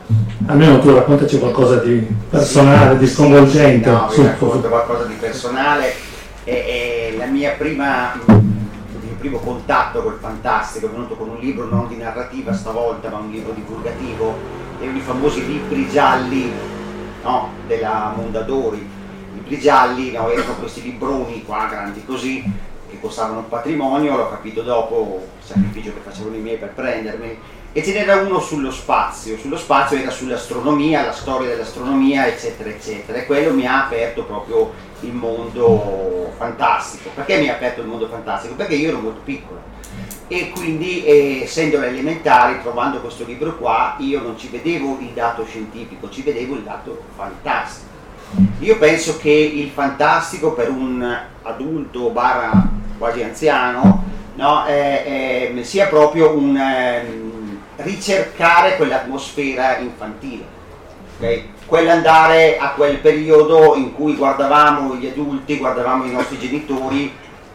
Almeno tu raccontaci qualcosa di personale, sì, di sconvolgente. Sì, no, Su, vi racconto su. qualcosa di personale. È, è la mia prima, il mio primo contatto col fantastico è venuto con un libro non di narrativa stavolta, ma un libro divulgativo, erano i famosi libri gialli, no, della Mondadori. I libri gialli, no, erano questi libroni qua grandi così, che costavano un patrimonio, l'ho capito dopo il sacrificio che facevano i miei per prendermi, e ce n'era uno sullo spazio, sullo spazio era sull'astronomia, la storia dell'astronomia, eccetera eccetera, e quello mi ha aperto proprio il mondo fantastico. Perché mi ha aperto il mondo fantastico? Perché io ero molto piccolo e quindi eh, essendo alle elementari, trovando questo libro qua, io non ci vedevo il dato scientifico, ci vedevo il dato fantastico. Io penso che il fantastico per un adulto barra quasi anziano, no, eh, eh, sia proprio un eh, ricercare quell'atmosfera infantile, okay? Quell'andare a quel periodo in cui guardavamo gli adulti, guardavamo i nostri genitori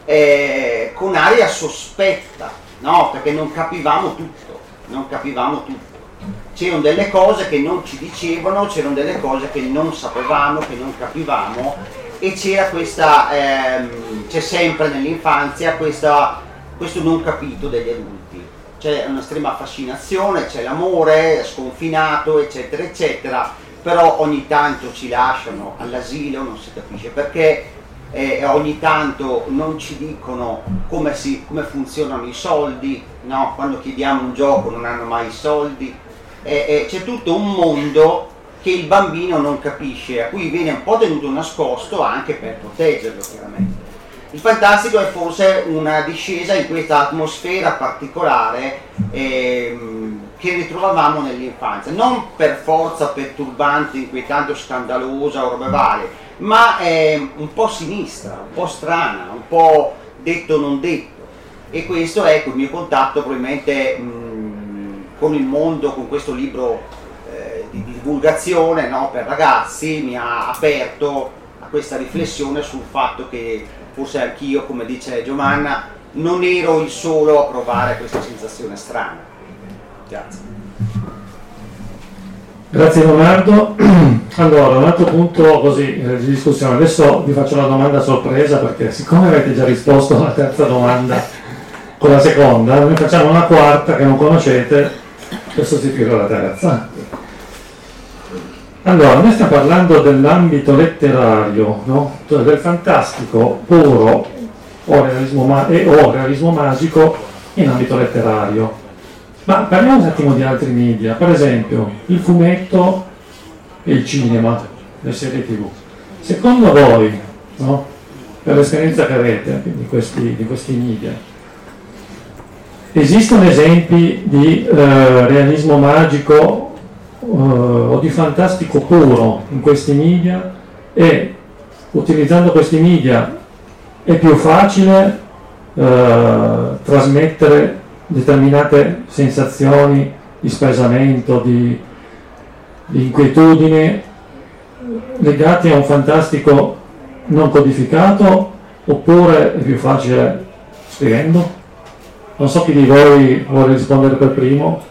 eh, con aria sospetta, no? Perché non capivamo tutto, non capivamo tutto. C'erano delle cose che non ci dicevano, c'erano delle cose che non sapevamo, che non capivamo, e c'era questa, ehm, c'è sempre nell'infanzia questa, questo non capito degli adulti. C'è un'estrema fascinazione, c'è l'amore sconfinato, eccetera, eccetera, però ogni tanto ci lasciano all'asilo, non si capisce perché, eh, ogni tanto non ci dicono come, si, come funzionano i soldi, no? Quando chiediamo un gioco non hanno mai i soldi. Eh, eh, c'è tutto un mondo che il bambino non capisce, a cui viene un po' tenuto nascosto anche per proteggerlo, chiaramente. Il fantastico è forse una discesa in questa atmosfera particolare ehm, che ritrovavamo nell'infanzia, non per forza perturbante, inquietante o scandalosa o robe varie, ma eh, un po' sinistra, un po' strana, un po' detto non detto. E questo è il mio contatto probabilmente mh, con il mondo, con questo libro eh, di, di divulgazione, no, per ragazzi, mi ha aperto a questa riflessione sul fatto che forse anch'io, come dice Giovanna, non ero il solo a provare questa sensazione strana. Grazie. Grazie Leonardo. Allora, un altro punto così eh, di discussione. Adesso vi faccio una domanda sorpresa perché siccome avete già risposto alla terza domanda con la seconda, noi facciamo una quarta che non conoscete per sostituire la terza. Allora, noi stiamo parlando dell'ambito letterario, no? Cioè del fantastico puro o realismo, ma- e, o realismo magico in ambito letterario. Ma parliamo un attimo di altri media, per esempio il fumetto e il cinema, le serie tivù. Secondo voi, no? Per l'esperienza che avete di questi, di questi media, esistono esempi di eh, realismo magico Uh, o di fantastico puro in questi media, e utilizzando questi media è più facile uh, trasmettere determinate sensazioni di spaesamento, di, di inquietudine legate a un fantastico non codificato, oppure è più facile scrivendo? Non so chi di voi vuole rispondere per primo.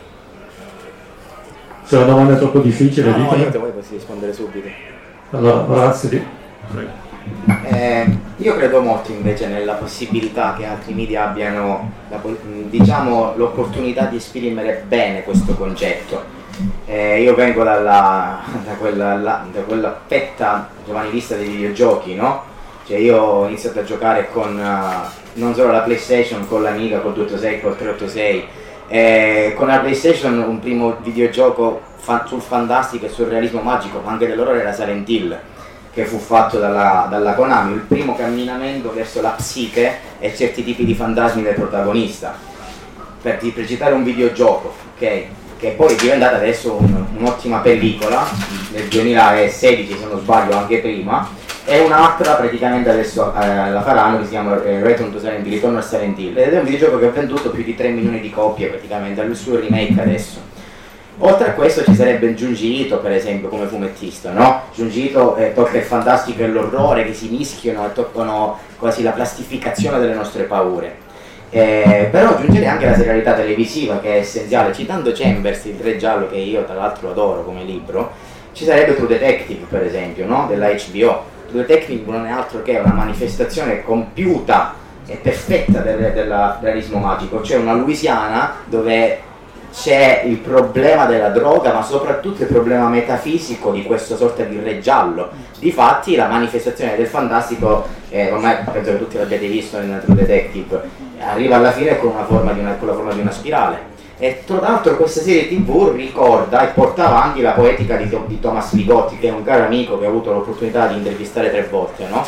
Se la domanda è troppo difficile, no, ditemi. No, io poi posso rispondere subito. Allora, grazie. Eh, io credo molto invece nella possibilità che altri media abbiano la, diciamo, l'opportunità di esprimere bene questo concetto. Eh, io vengo dalla, da, quella, la, da quella fetta giovanilista dei videogiochi, no? Cioè io ho iniziato a giocare con uh, non solo la PlayStation, con l'Amiga, col duecentottantasei, col trecentoottantasei. Eh, con la PlayStation un primo videogioco fa- sul fantastico e sul realismo magico, ma anche dell'orrore, era Silent Hill, che fu fatto dalla, dalla Konami, il primo camminamento verso la psiche e certi tipi di fantasmi del protagonista, per, per citare un videogioco, ok? Che poi è diventata adesso un, un'ottima pellicola, nel duemilasedici se non sbaglio, anche prima, e un'altra praticamente adesso eh, la faranno, che si chiama eh, Return to Silent Hill, Ritorno a Silent Hill, ed è un videogioco che ha venduto più di tre milioni di copie praticamente, è il suo remake adesso. Oltre a questo ci sarebbe Junji Ito, per esempio, come fumettista, no? Junji Ito eh, tocca il fantastico e l'orrore che si mischiano e toccano quasi la plastificazione delle nostre paure. Eh, però aggiungerei anche la serialità televisiva, che è essenziale. Citando Chambers, il re giallo, che io tra l'altro adoro come libro, ci sarebbe True Detective, per esempio, no? Della H B O. True Detective non è altro che una manifestazione compiuta e perfetta del, del realismo magico. C'è una Louisiana dove c'è il problema della droga, ma soprattutto il problema metafisico di questa sorta di re giallo. Difatti la manifestazione del fantastico, eh, ormai penso che tutti l'abbiate visto in True Detective, arriva alla fine con, una forma di una, con la forma di una spirale. E tra l'altro questa serie tv ricorda e porta avanti la poetica di, di Thomas Ligotti, che è un caro amico che ho avuto l'opportunità di intervistare tre volte, no?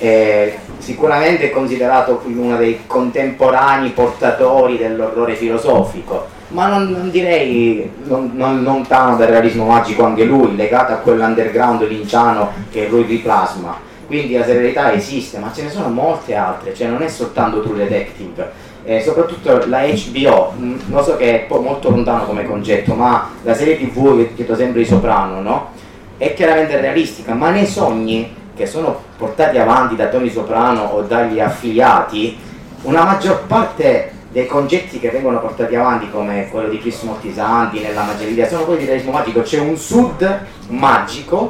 Eh, sicuramente è considerato uno dei contemporanei portatori dell'orrore filosofico, ma non, non direi non, non lontano dal realismo magico anche lui, legato a quell'underground linciano che lui riplasma. Quindi la serialità esiste, ma ce ne sono molte altre, cioè non è soltanto True Detective. Eh, soprattutto la H B O, mh, lo so che è po- molto lontano come concetto, ma la serie tv che cito sempre di Soprano, no? È chiaramente realistica, ma nei sogni che sono portati avanti da Tony Soprano o dagli affiliati, una maggior parte dei concetti che vengono portati avanti, come quello di Chris Moltisanti nella Magia, sono quelli di realismo magico. C'è un sud magico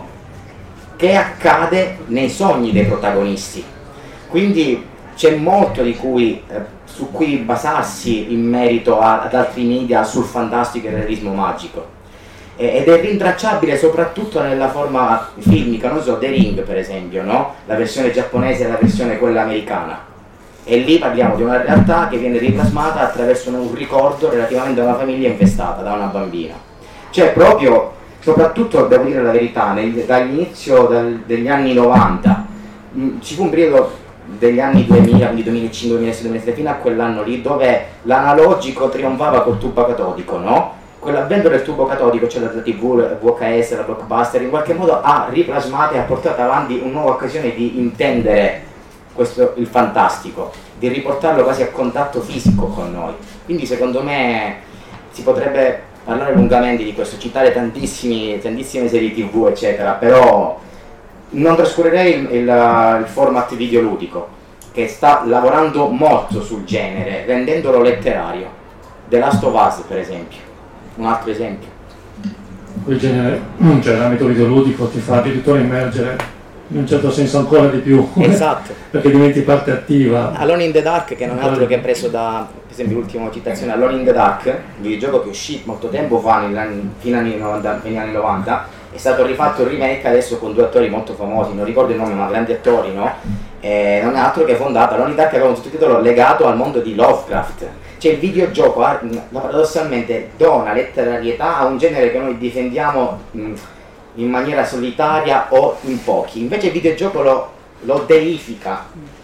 che accade nei sogni dei protagonisti, quindi c'è molto di cui, eh, su cui basarsi in merito a, ad altri media sul fantastico e il realismo magico, eh, ed è rintracciabile soprattutto nella forma filmica. Non so, The Ring per esempio, no? La versione giapponese e la versione quella americana, e lì parliamo di una realtà che viene riplasmata attraverso un ricordo relativamente a una famiglia infestata da una bambina. Cioè proprio, soprattutto devo dire la verità, nel, dall'inizio dal, degli anni novanta mh, ci fu un periodo degli anni duemila, quindi duemilacinque duemilasei duemilasette, fino a quell'anno lì, dove l'analogico trionfava col tubo catodico, no? Quell'avvento del tubo catodico, cioè la tivù, la V H S, la Blockbuster, in qualche modo ha riplasmato e ha portato avanti una nuova occasione di intendere questo, il fantastico, di riportarlo quasi a contatto fisico con noi. Quindi secondo me si potrebbe parlare lungamente di questo, citare tantissimi, tantissime serie tv eccetera, però non trascurerei il, il, il format videoludico, che sta lavorando molto sul genere, rendendolo letterario. The Last of Us per esempio, un altro esempio. Quel genere, cioè l'ambito videoludico ti fa addirittura immergere in un certo senso ancora di più, esatto, perché diventi parte attiva. Alone in the Dark, che non è altro che è preso da, per esempio l'ultima citazione, Alone in the Dark, un videogioco che uscì molto tempo fa, negli anni, fino agli anni, negli anni novanta, è stato rifatto il remake adesso con due attori molto famosi, non ricordo il nome, ma grandi attori, no? Eh, non è altro che fondata, Alone in the Dark aveva un sottotitolo legato al mondo di Lovecraft. Cioè il videogioco paradossalmente dona letterarietà a un genere che noi difendiamo mh, in maniera solitaria o in pochi, invece il videogioco lo, lo deifica.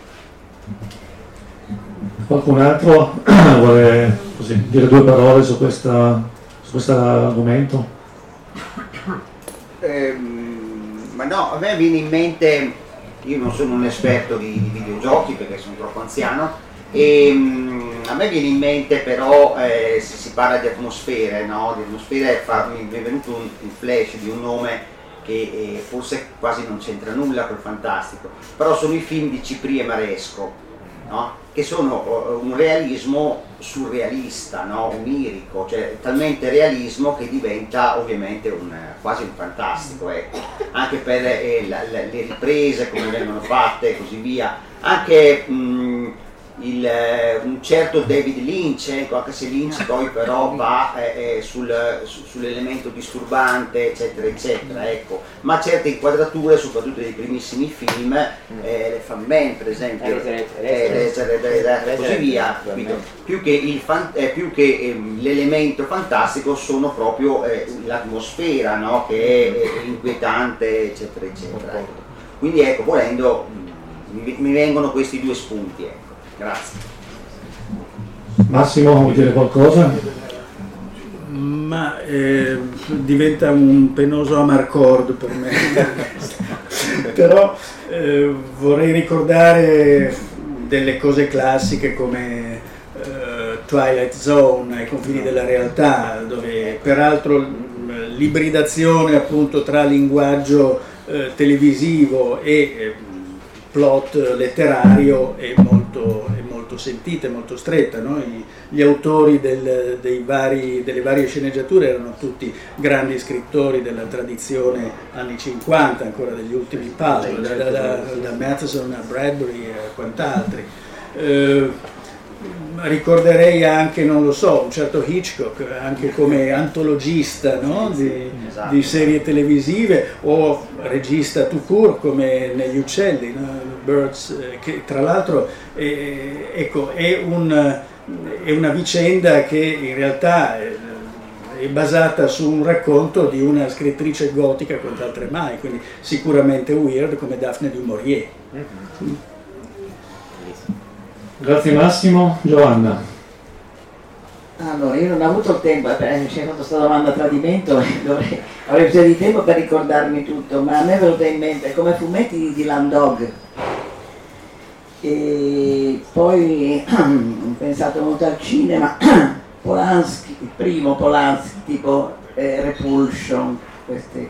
Qualcun altro vuole così, dire due parole su questa, su questo argomento? Eh, ma no, a me viene in mente, io non sono un esperto di, di videogiochi perché sono troppo anziano, e um, a me viene in mente però, eh, se si parla di atmosfere, no? Di atmosfere fa, mi è venuto un, un flash di un nome che eh, forse quasi non c'entra nulla col fantastico, però sono i film di Cipri e Maresco, no? Che sono uh, un realismo surrealista, no? Onirico, cioè talmente realismo che diventa ovviamente un, quasi un fantastico, ecco. Anche per eh, la, la, le riprese, come vengono fatte e così via, anche mh, il, un certo David Lynch, ecco, anche se Lynch poi però va eh, sul, su, sull'elemento disturbante eccetera eccetera, ecco. Ma certe inquadrature, soprattutto dei primissimi film, eh, le Fan Man per esempio, e così via, più che, il fan, eh, più che eh, l'elemento fantastico sono proprio eh, l'atmosfera, no? Che è inquietante eccetera eccetera, ecco. Quindi ecco, volendo mi, mi vengono questi due spunti, ecco. Grazie. Massimo, vuoi dire qualcosa? Ma eh, diventa un penoso amarcord per me. Però eh, vorrei ricordare delle cose classiche come eh, Twilight Zone, ai confini della realtà, dove peraltro l'ibridazione appunto tra linguaggio eh, televisivo e eh, plot letterario è molto, è molto molto sentita, molto stretta, no? I, gli autori del, dei vari, delle varie sceneggiature erano tutti grandi scrittori della tradizione anni cinquanta, ancora degli ultimi pulp, da, da, da, da Matheson a Bradbury e quant'altri. Eh, ricorderei anche, non lo so, un certo Hitchcock, anche come antologista, no? di, di serie televisive, o regista tout court come Negli Uccelli, no? Birds, che tra l'altro è, ecco, è, un, è una vicenda che in realtà è, è basata su un racconto di una scrittrice gotica quant'altre mai, quindi sicuramente weird, come Daphne du Maurier. Mm-hmm. Grazie Massimo. Giovanna. Allora, io non ho avuto il tempo, eh, ci hai fatto questa domanda a tradimento, dovrei, avrei bisogno di tempo per ricordarmi tutto, ma a me è venuto in mente come fumetti di Dylan Dog. E poi ho pensato molto al cinema, Polanski, il primo Polanski, tipo eh, Repulsion, questi.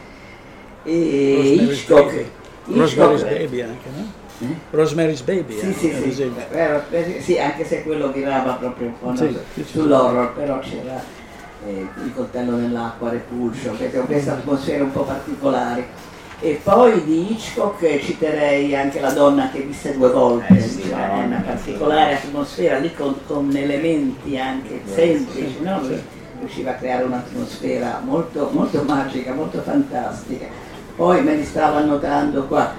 E Hitchcock. Rosemary's Baby anche, no? Eh? Rosemary's Baby, sì, eh, sì, sì, sì, però, sì, anche se quello virava proprio un po' no, sì, sì, sull'horror, però c'era eh, il coltello nell'acqua, Repulsion, che con questa atmosfera un po' particolare. E poi di Hitchcock citerei anche La donna che visse due volte, eh, sì, cioè, no, una particolare atmosfera lì con, con elementi anche semplici, no? Lui riusciva a creare un'atmosfera molto, molto magica, molto fantastica. Poi me li stavo annotando qua.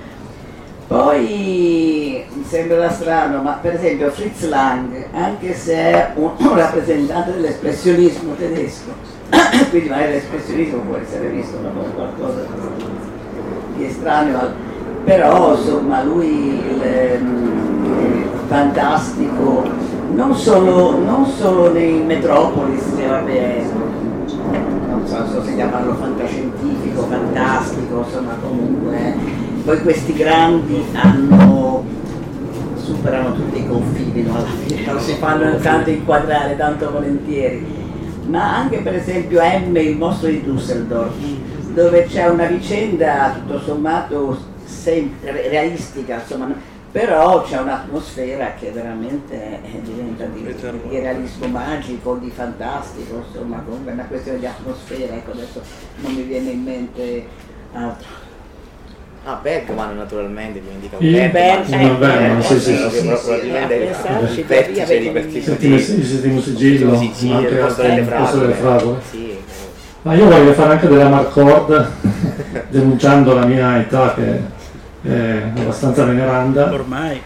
Poi mi sembra strano, ma per esempio Fritz Lang, anche se è un, un rappresentante dell'espressionismo tedesco, quindi magari l'espressionismo può essere visto come qualcosa di estraneo, però insomma lui il, è fantastico, non solo, non solo nei Metropolis, vabbè, non so, non so se chiamarlo fantascientifico, fantastico, insomma comunque. Poi questi grandi hanno, superano tutti i confini, no? Alla fine non si fanno tanto inquadrare, tanto volentieri, ma anche per esempio M, il mostro di Düsseldorf, dove c'è una vicenda tutto sommato sem- realistica, insomma, però c'è un'atmosfera che veramente diventa di, di realismo magico, di fantastico, insomma, comunque è una questione di atmosfera, ecco, adesso non mi viene in mente altro. Ah, Bergman naturalmente, dimentica un Bergman. Bergman, sì, sì, sì. Probabilmente il vertice di quel tipo di... Il settimo sigillo, anche il posto delle fragole. Sì. Ma io voglio fare anche della Marcord, denunciando la mia età che è abbastanza veneranda. Ormai.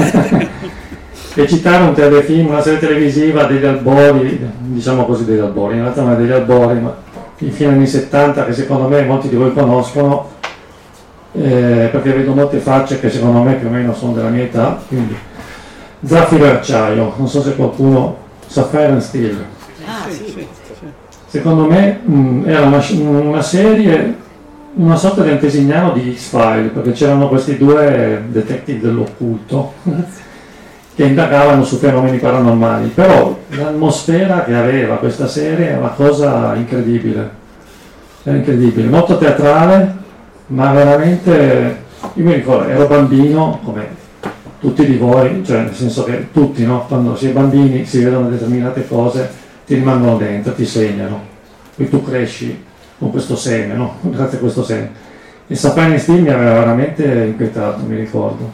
E citare un telefilm, una serie televisiva degli albori, diciamo così degli albori, in realtà non è degli albori, ma i fine anni settanta che secondo me molti di voi conoscono. Eh, perché vedo molte facce che secondo me più o meno sono della mia età, quindi Zaffiro e Acciaio, non so se qualcuno sa Fire and Steel. Ah, sì, sì, sì. Secondo me mh, era una, una serie, una sorta di antesignano di X-File, perché c'erano questi due detective dell'occulto che indagavano su fenomeni paranormali, però l'atmosfera che aveva questa serie è una cosa incredibile, era incredibile, molto teatrale, ma veramente, io mi ricordo, ero bambino come tutti di voi, cioè nel senso che tutti, no? Quando si è bambini si vedono determinate cose, ti rimangono dentro, ti segnano, poi tu cresci con questo seme, no? Grazie a questo seme. E Sapine Steel mi aveva veramente inquietato, mi ricordo.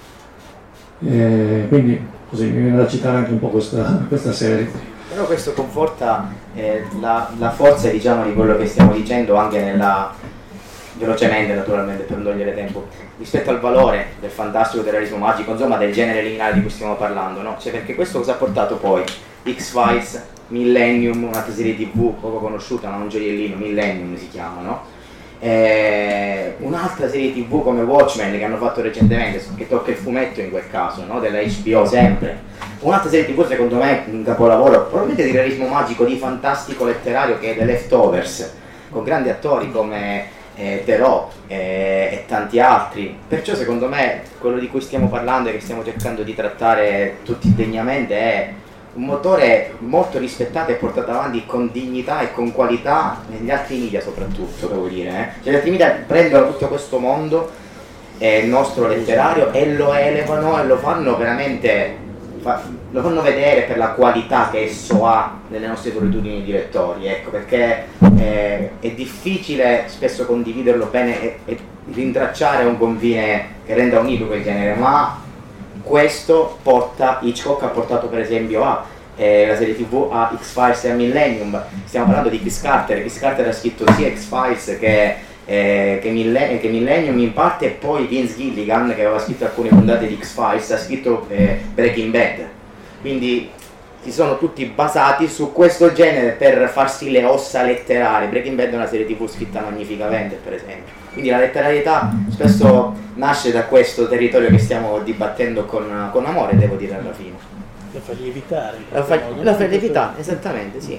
E quindi così mi viene da citare anche un po' questa, questa serie. Però questo conforta eh, la, la forza, diciamo, di quello che stiamo dicendo anche nella... velocemente naturalmente per non togliere tempo, rispetto al valore del fantastico, del realismo magico, insomma del genere lineare di cui stiamo parlando, no? Cioè perché questo cosa ha portato poi? X-Files, Millennium, un'altra serie tv poco conosciuta, ma un gioiellino, Millennium si chiama, no? Eh, un'altra serie tv come Watchmen che hanno fatto recentemente, che tocca il fumetto in quel caso, no? Della H B O sempre. Un'altra serie tv secondo me un capolavoro, probabilmente di realismo magico, di fantastico letterario, che è The Leftovers, con grandi attori come Eh, Theroux eh, e tanti altri. Perciò secondo me quello di cui stiamo parlando e che stiamo cercando di trattare tutti degnamente è un motore molto rispettato e portato avanti con dignità e con qualità negli altri media, soprattutto, devo dire, eh. Cioè gli altri media prendono tutto questo mondo eh, il nostro letterario e lo elevano e lo fanno veramente fa, lo fanno vedere per la qualità che esso ha nelle nostre solitudini di lettori, ecco, perché eh, è difficile spesso condividerlo bene e, e rintracciare un confine che renda univoco il genere, ma questo porta, Hitchcock ha portato per esempio a eh, la serie tv a X-Files e a Millennium. Stiamo parlando di Chris Carter. Chris Carter ha scritto sia X-Files che, eh, che, Millennium, che Millennium in parte, e poi Vince Gilligan, che aveva scritto alcune puntate di X-Files, ha scritto eh, Breaking Bad. Quindi si sono tutti basati su questo genere per farsi le ossa letterarie. Breaking Bad è una serie tv scritta magnificamente, per esempio. Quindi la letterarietà spesso nasce da questo territorio che stiamo dibattendo con, con amore, devo dire, alla fine. La fa lievitare. La fa, la fa lievitare, esattamente, sì.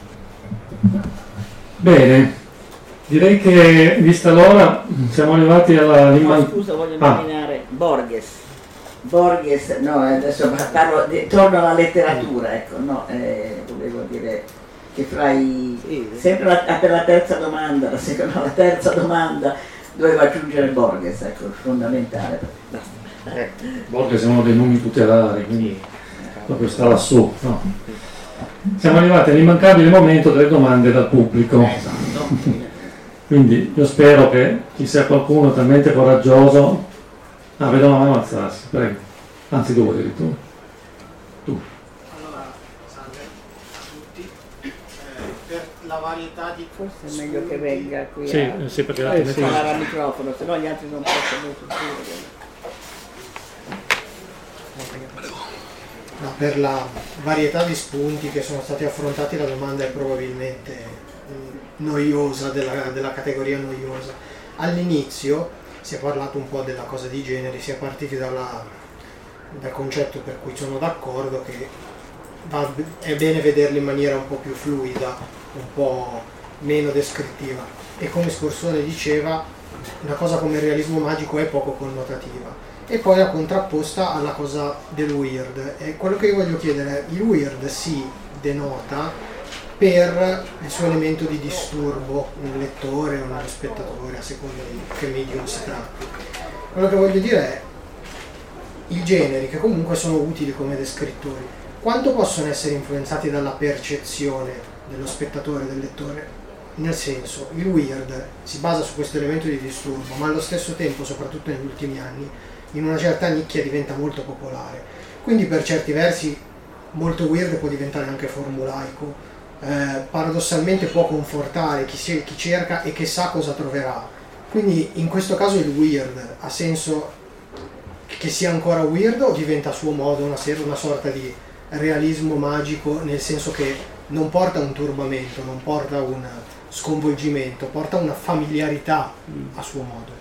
Bene, direi che vista l'ora siamo arrivati alla... No, scusa, voglio ah. nominare Borges. Borges, no, adesso parlo, torno alla letteratura, ecco, no, eh, volevo dire che fra i... Sì. Sempre la, per la terza domanda, la seconda, la terza domanda, dovevo aggiungere Borges, ecco, fondamentale. Basta. Eh. Borges è uno dei nomi tutelari, quindi proprio sta lassù, no? Siamo arrivati all'immancabile momento delle domande dal pubblico. Quindi io spero che ci sia qualcuno talmente coraggioso. Ah, vedo una mano alzarsi, prego. Anzi, due addirittura. Tu. Allora, salve a tutti. Eh, per la varietà di Forse è meglio che venga qui Sì, a, sì, perché a eh, sì. parlare al microfono, se no gli altri non possono sentire. No, per la varietà di spunti che sono stati affrontati, la domanda è probabilmente mh, noiosa, della, della categoria noiosa. All'inizio si è parlato un po' della cosa di generi, si è partiti dalla, dal concetto per cui sono d'accordo che va, è bene vederli in maniera un po' più fluida, un po' meno descrittiva, e come Scorsone diceva, una cosa come il realismo magico è poco connotativa. E poi la contrapposta alla cosa del weird. E quello che io voglio chiedere, il weird si denota per il suo elemento di disturbo nel lettore o nello spettatore, a seconda di che medium si tratti. Quello che voglio dire è, i generi, che comunque sono utili come descrittori, quanto possono essere influenzati dalla percezione dello spettatore, del lettore? Nel senso, il weird si basa su questo elemento di disturbo, ma allo stesso tempo, soprattutto negli ultimi anni, in una certa nicchia diventa molto popolare. Quindi per certi versi molto weird può diventare anche formulaico, eh, paradossalmente può confortare chi, si, chi cerca e che sa cosa troverà. Quindi in questo caso il weird ha senso che sia ancora weird, o diventa a suo modo una, una sorta di realismo magico, nel senso che non porta un turbamento, non porta un sconvolgimento, porta una familiarità a suo modo.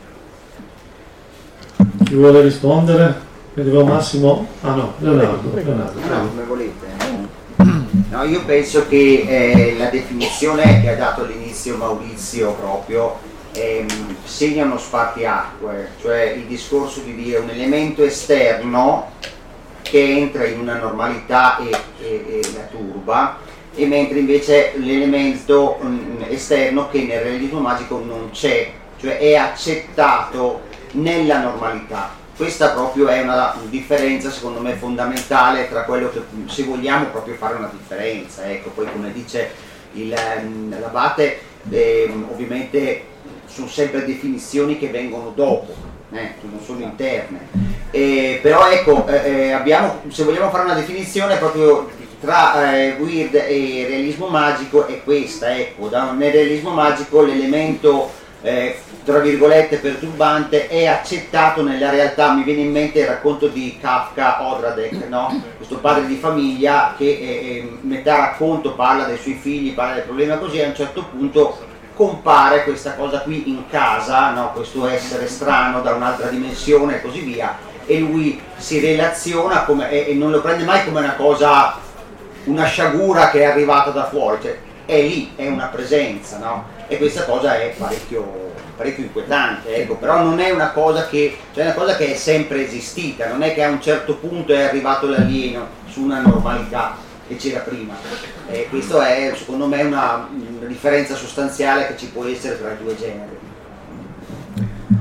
Chi vuole rispondere? Vedevo Massimo. Ah no, Leonardo. Leonardo. No, come volete. No, io penso che eh, la definizione che ha dato all'inizio Maurizio proprio eh, segna uno spartiacque, cioè il discorso di dire un elemento esterno che entra in una normalità e, e, e la turba, e mentre invece l'elemento mh, esterno che nel realismo magico non c'è, cioè è accettato nella normalità. Questa proprio è una differenza secondo me fondamentale tra quello che, se vogliamo proprio fare una differenza, ecco, poi come dice il, l'Abate, eh, ovviamente sono sempre definizioni che vengono dopo, eh, che non sono interne, eh, però ecco, eh, abbiamo, se vogliamo fare una definizione proprio tra eh, weird e realismo magico è questa, ecco, da, nel realismo magico l'elemento Eh, tra virgolette perturbante è accettato nella realtà. Mi viene in mente il racconto di Kafka, Odradek, no? Questo padre di famiglia che eh, metà racconto parla dei suoi figli, parla del problema così, a un certo punto compare questa cosa qui in casa, no? Questo essere strano da un'altra dimensione e così via, e lui si relaziona come, e, e non lo prende mai come una cosa, una sciagura che è arrivata da fuori, cioè è lì, è una presenza, no? E questa cosa è parecchio, parecchio inquietante, ecco, però non è una cosa che, cioè è una cosa che è sempre esistita, non è che a un certo punto è arrivato l'alieno su una normalità che c'era prima. E questo è, secondo me, una, una differenza sostanziale che ci può essere tra i due generi.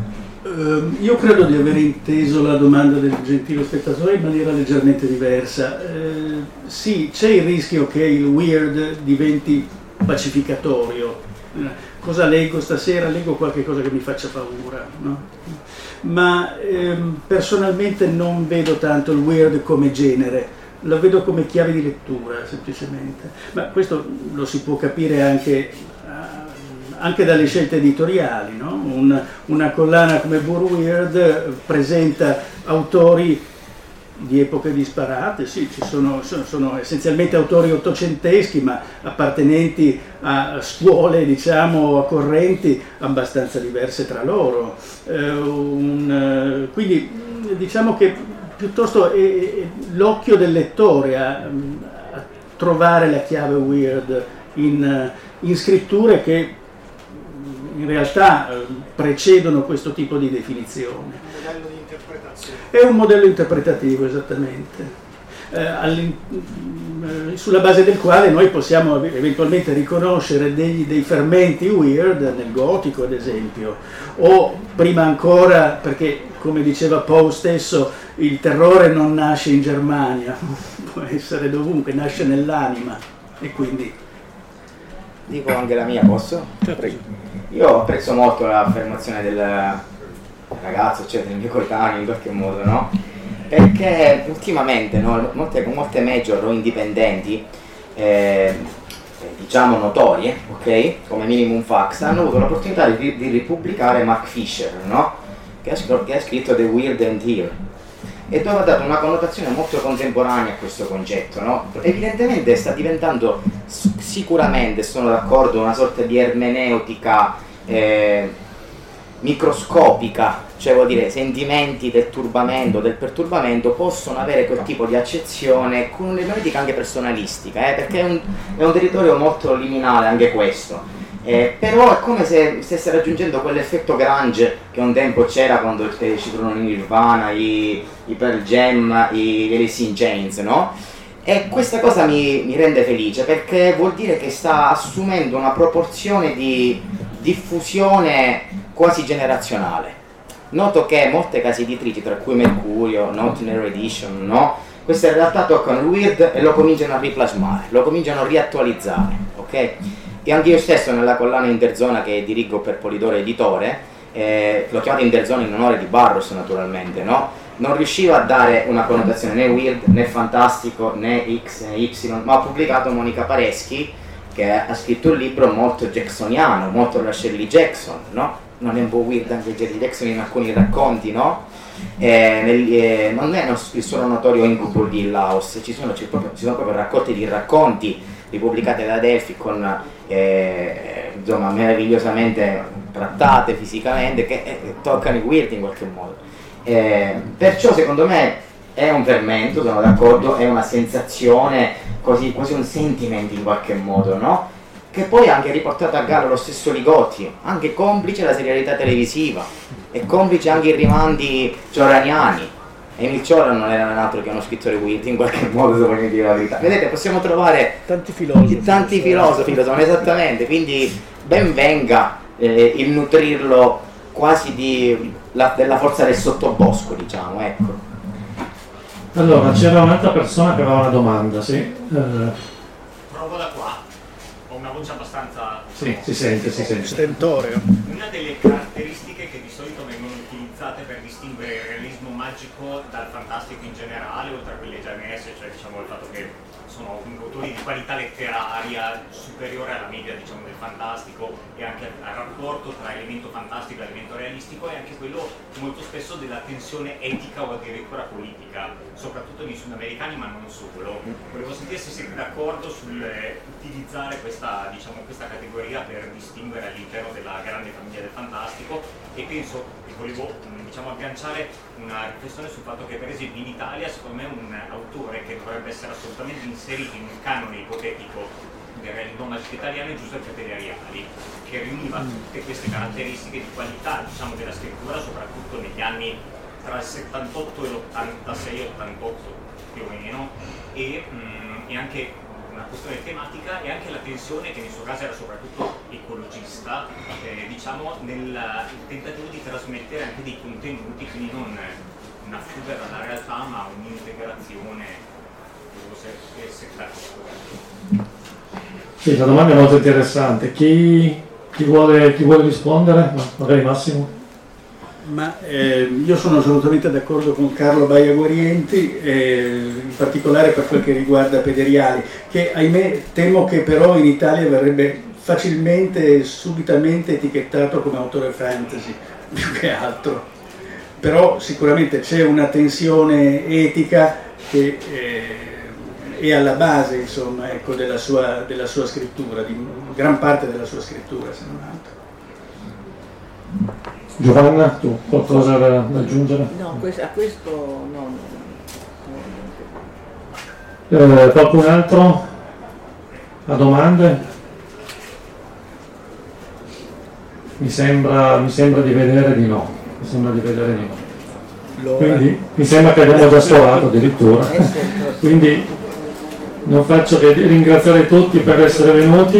Uh, io credo di aver inteso la domanda del gentile spettatore in maniera leggermente diversa. Uh, sì, c'è il rischio che il weird diventi pacificatorio. Uh, cosa leggo stasera? Leggo qualche cosa che mi faccia paura, no? Ma um, personalmente non vedo tanto il weird come genere, lo vedo come chiave di lettura semplicemente. Ma questo lo si può capire anche... anche dalle scelte editoriali, no? Un, una collana come Boer Weird presenta autori di epoche disparate, sì, ci sono, sono, sono essenzialmente autori ottocenteschi, ma appartenenti a scuole, diciamo, a correnti abbastanza diverse tra loro. Eh, un, quindi diciamo che piuttosto è, è l'occhio del lettore a, a trovare la chiave weird in, in scritture che in realtà eh, precedono questo tipo di definizione. Un modello di interpretazione. È un modello interpretativo, esattamente, eh, sulla base del quale noi possiamo eventualmente riconoscere degli, dei fermenti weird nel gotico, ad esempio, o prima ancora, perché come diceva Poe stesso, il terrore non nasce in Germania, può essere dovunque, nasce nell'anima, e quindi... Dico anche la mia, posso? Prego. Io apprezzo molto l'affermazione del ragazzo, cioè del mio coetaneo in qualche modo, no? Perché ultimamente, no, molte, molte major o indipendenti, eh, diciamo notorie, ok? Come Minimum Fax, hanno avuto l'opportunità di, di ripubblicare Mark Fisher, no? Che ha, che ha scritto The Weird and Here, e dove ha dato una connotazione molto contemporanea a questo concetto, no? Evidentemente sta diventando sicuramente, sono d'accordo, una sorta di ermeneutica eh, microscopica, cioè vuol dire sentimenti del turbamento, del perturbamento possono avere quel tipo di accezione con un'ermeneutica anche personalistica, eh, perché è un, è un territorio molto liminale anche questo. Eh, però è come se stesse raggiungendo quell'effetto grunge che un tempo c'era quando eh, ci furono i Nirvana, i, i Pearl Jam, i Alice in Chains, no? E questa cosa mi, mi rende felice perché vuol dire che sta assumendo una proporzione di diffusione quasi generazionale. Noto che molte case editrici, tra cui Mercurio, Nightmare Edition, no? Queste in realtà toccano il weird e lo cominciano a riplasmare, lo cominciano a riattualizzare, ok? E anche io stesso nella collana Interzona che dirigo per Polidoro Editore, eh, l'ho chiamato Interzona in onore di Barros naturalmente, no? Non riuscivo a dare una connotazione né weird, né fantastico, né X, né Y, ma ho pubblicato Monica Pareschi che ha scritto un libro molto jacksoniano, molto alla Shirley Jackson, no? Non è un po' weird anche Shirley Jackson in alcuni racconti, no? Eh, nel, eh, non è il solo notorio incubo di Laos, ci sono, ci, proprio, ci sono proprio raccolte di racconti ripubblicate da Delphi con eh, insomma meravigliosamente trattate fisicamente che eh, toccano i weird in qualche modo, eh, perciò secondo me è un fermento, sono d'accordo, è una sensazione, quasi, quasi un sentiment in qualche modo, no? Che poi ha anche riportato a galla lo stesso Ligotti, anche complice la serialità televisiva e complice anche i rimandi gioraniani. Emil Cioran non era un altro che uno scrittore weird in qualche modo, se voglio dire la verità. Vedete, possiamo trovare tanti filosofi, tanti filosofi, lo sono, esattamente, quindi ben venga eh, il nutrirlo quasi di, la, della forza del sottobosco, diciamo, ecco. Allora, c'era un'altra persona che aveva una domanda, sì? Eh, Provo da qua, ho una voce abbastanza... sì, si sente, si sente. Stentoreo. Una delle caratteristiche che di solito vengono utilizzate per distinguere il realismo magico dal fantastico in generale, oltre a quelle già emesse, cioè diciamo il fatto che sono autori di qualità letteraria superiore alla media, diciamo, del fantastico, e anche al rapporto tra elemento fantastico e elemento realistico, è anche quello molto spesso della tensione etica o addirittura politica, soprattutto nei sudamericani ma non solo. Volevo sentire se siete d'accordo sull'utilizzare questa, diciamo, questa categoria per distinguere all'interno della grande famiglia del fantastico, e penso, e volevo diciamo agganciare una riflessione sul fatto che per esempio in Italia secondo me un autore che dovrebbe essere assolutamente inserito in un canone ipotetico del realismo magico italiano è Giuseppe Pelleriani, che riuniva tutte queste caratteristiche di qualità, diciamo, della scrittura, soprattutto negli anni tra il settantotto e l'ottantasei ottantotto più o meno, e, mh, e anche una questione tematica e anche la tensione, che nel suo caso era soprattutto ecologista, eh, diciamo nel tentativo di trasmettere anche dei contenuti, quindi non una fuga dalla realtà ma un'integrazione. Se, se, se sì, la domanda è molto interessante. Chi, chi, vuole, chi vuole rispondere? Magari Massimo? Ma eh, io sono assolutamente d'accordo con Carlo Baiaguarienti, eh, in particolare per quel che riguarda Pederiali, che ahimè temo che però in Italia verrebbe facilmente e subitamente etichettato come autore fantasy, più che altro. Però sicuramente c'è una tensione etica che eh, è alla base, insomma, ecco, della sua, della sua scrittura, di gran parte della sua scrittura, se non altro. Giovanna, tu qualcosa da, da aggiungere? No, a questo no. no, no. Eh, qualcun altro ha domande? Mi sembra, mi sembra di vedere di no. Mi sembra di vedere di no. Quindi mi sembra che abbiamo già sforato addirittura. Quindi non faccio che ringraziare tutti per essere venuti.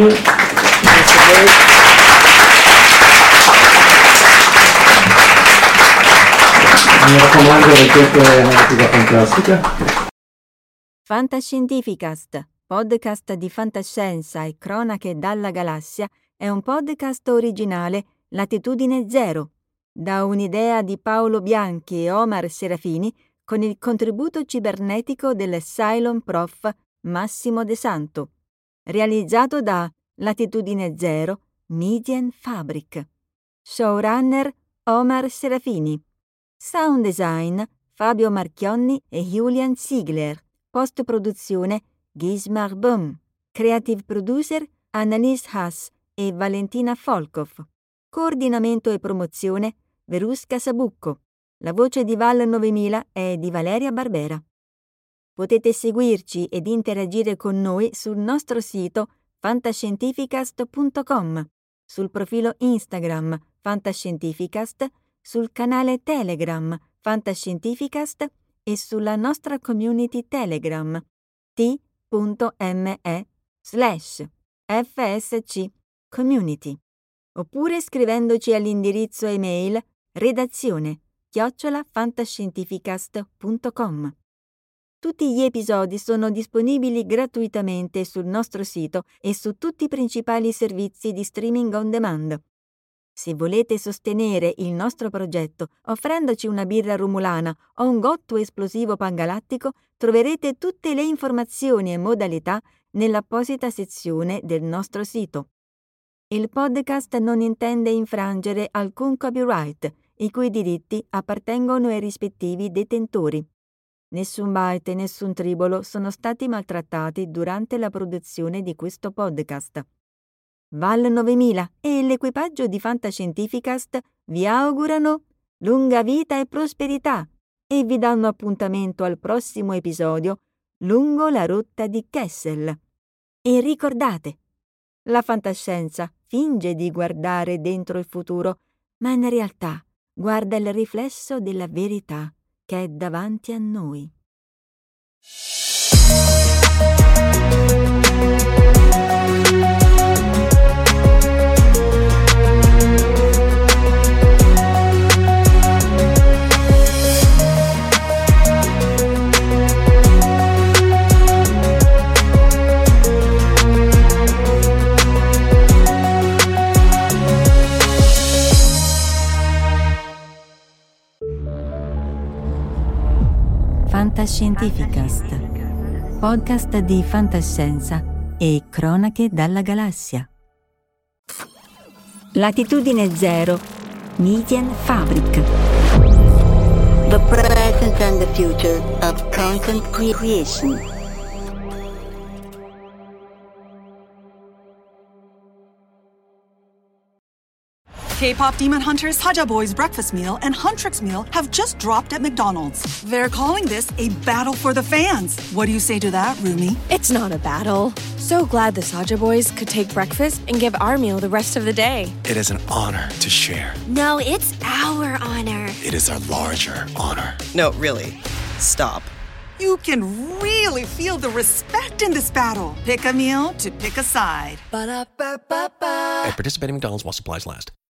Mi raccomando, leggete Narrativa Fantastica. Fantascientificast, podcast di fantascienza e cronache dalla galassia, è un podcast originale Latitudine Zero, da un'idea di Paolo Bianchi e Omar Serafini, con il contributo cibernetico del Cylon Prof Massimo De Santo, realizzato da Latitudine Zero Median Fabric. Showrunner Omar Serafini. Sound design Fabio Marchionni e Julian Ziegler. Post-produzione Gismar Böhm. Creative producer Annalise Haas e Valentina Folkov. Coordinamento e promozione Verusca Sabucco. La voce di Val novemila è di Valeria Barbera. Potete seguirci ed interagire con noi sul nostro sito fantascientificast punto com, sul profilo Instagram Fantascientificast, sul canale Telegram Fantascientificast e sulla nostra community Telegram t.me slash fsc community, oppure scrivendoci all'indirizzo email redazione chiocciola fantascientificast punto com. Tutti gli episodi sono disponibili gratuitamente sul nostro sito e su tutti i principali servizi di streaming on demand. Se volete sostenere il nostro progetto offrendoci una birra rumulana o un gotto esplosivo pangalattico, troverete tutte le informazioni e modalità nell'apposita sezione del nostro sito. Il podcast non intende infrangere alcun copyright, i cui diritti appartengono ai rispettivi detentori. Nessun byte e nessun tribolo sono stati maltrattati durante la produzione di questo podcast. Val novemila e l'equipaggio di Fantascientificast vi augurano lunga vita e prosperità e vi danno appuntamento al prossimo episodio lungo la rotta di Kessel. E ricordate, la fantascienza finge di guardare dentro il futuro, ma in realtà guarda il riflesso della verità che è davanti a noi. Fantascientificast, podcast di fantascienza e cronache dalla galassia. Latitudine Zero, Median Fabric. The present and the future of content creation. K-pop Demon Hunters, Haja Boys breakfast meal and Huntrix meal have just dropped at McDonald's. They're calling this a battle for the fans. What do you say to that, Rumi? It's not a battle. So glad the Saja Boys could take breakfast and give our meal the rest of the day. It is an honor to share. No, it's our honor. It is our larger honor. No, really. Stop. You can really feel the respect in this battle. Pick a meal to pick a side. At participating McDonald's while supplies last.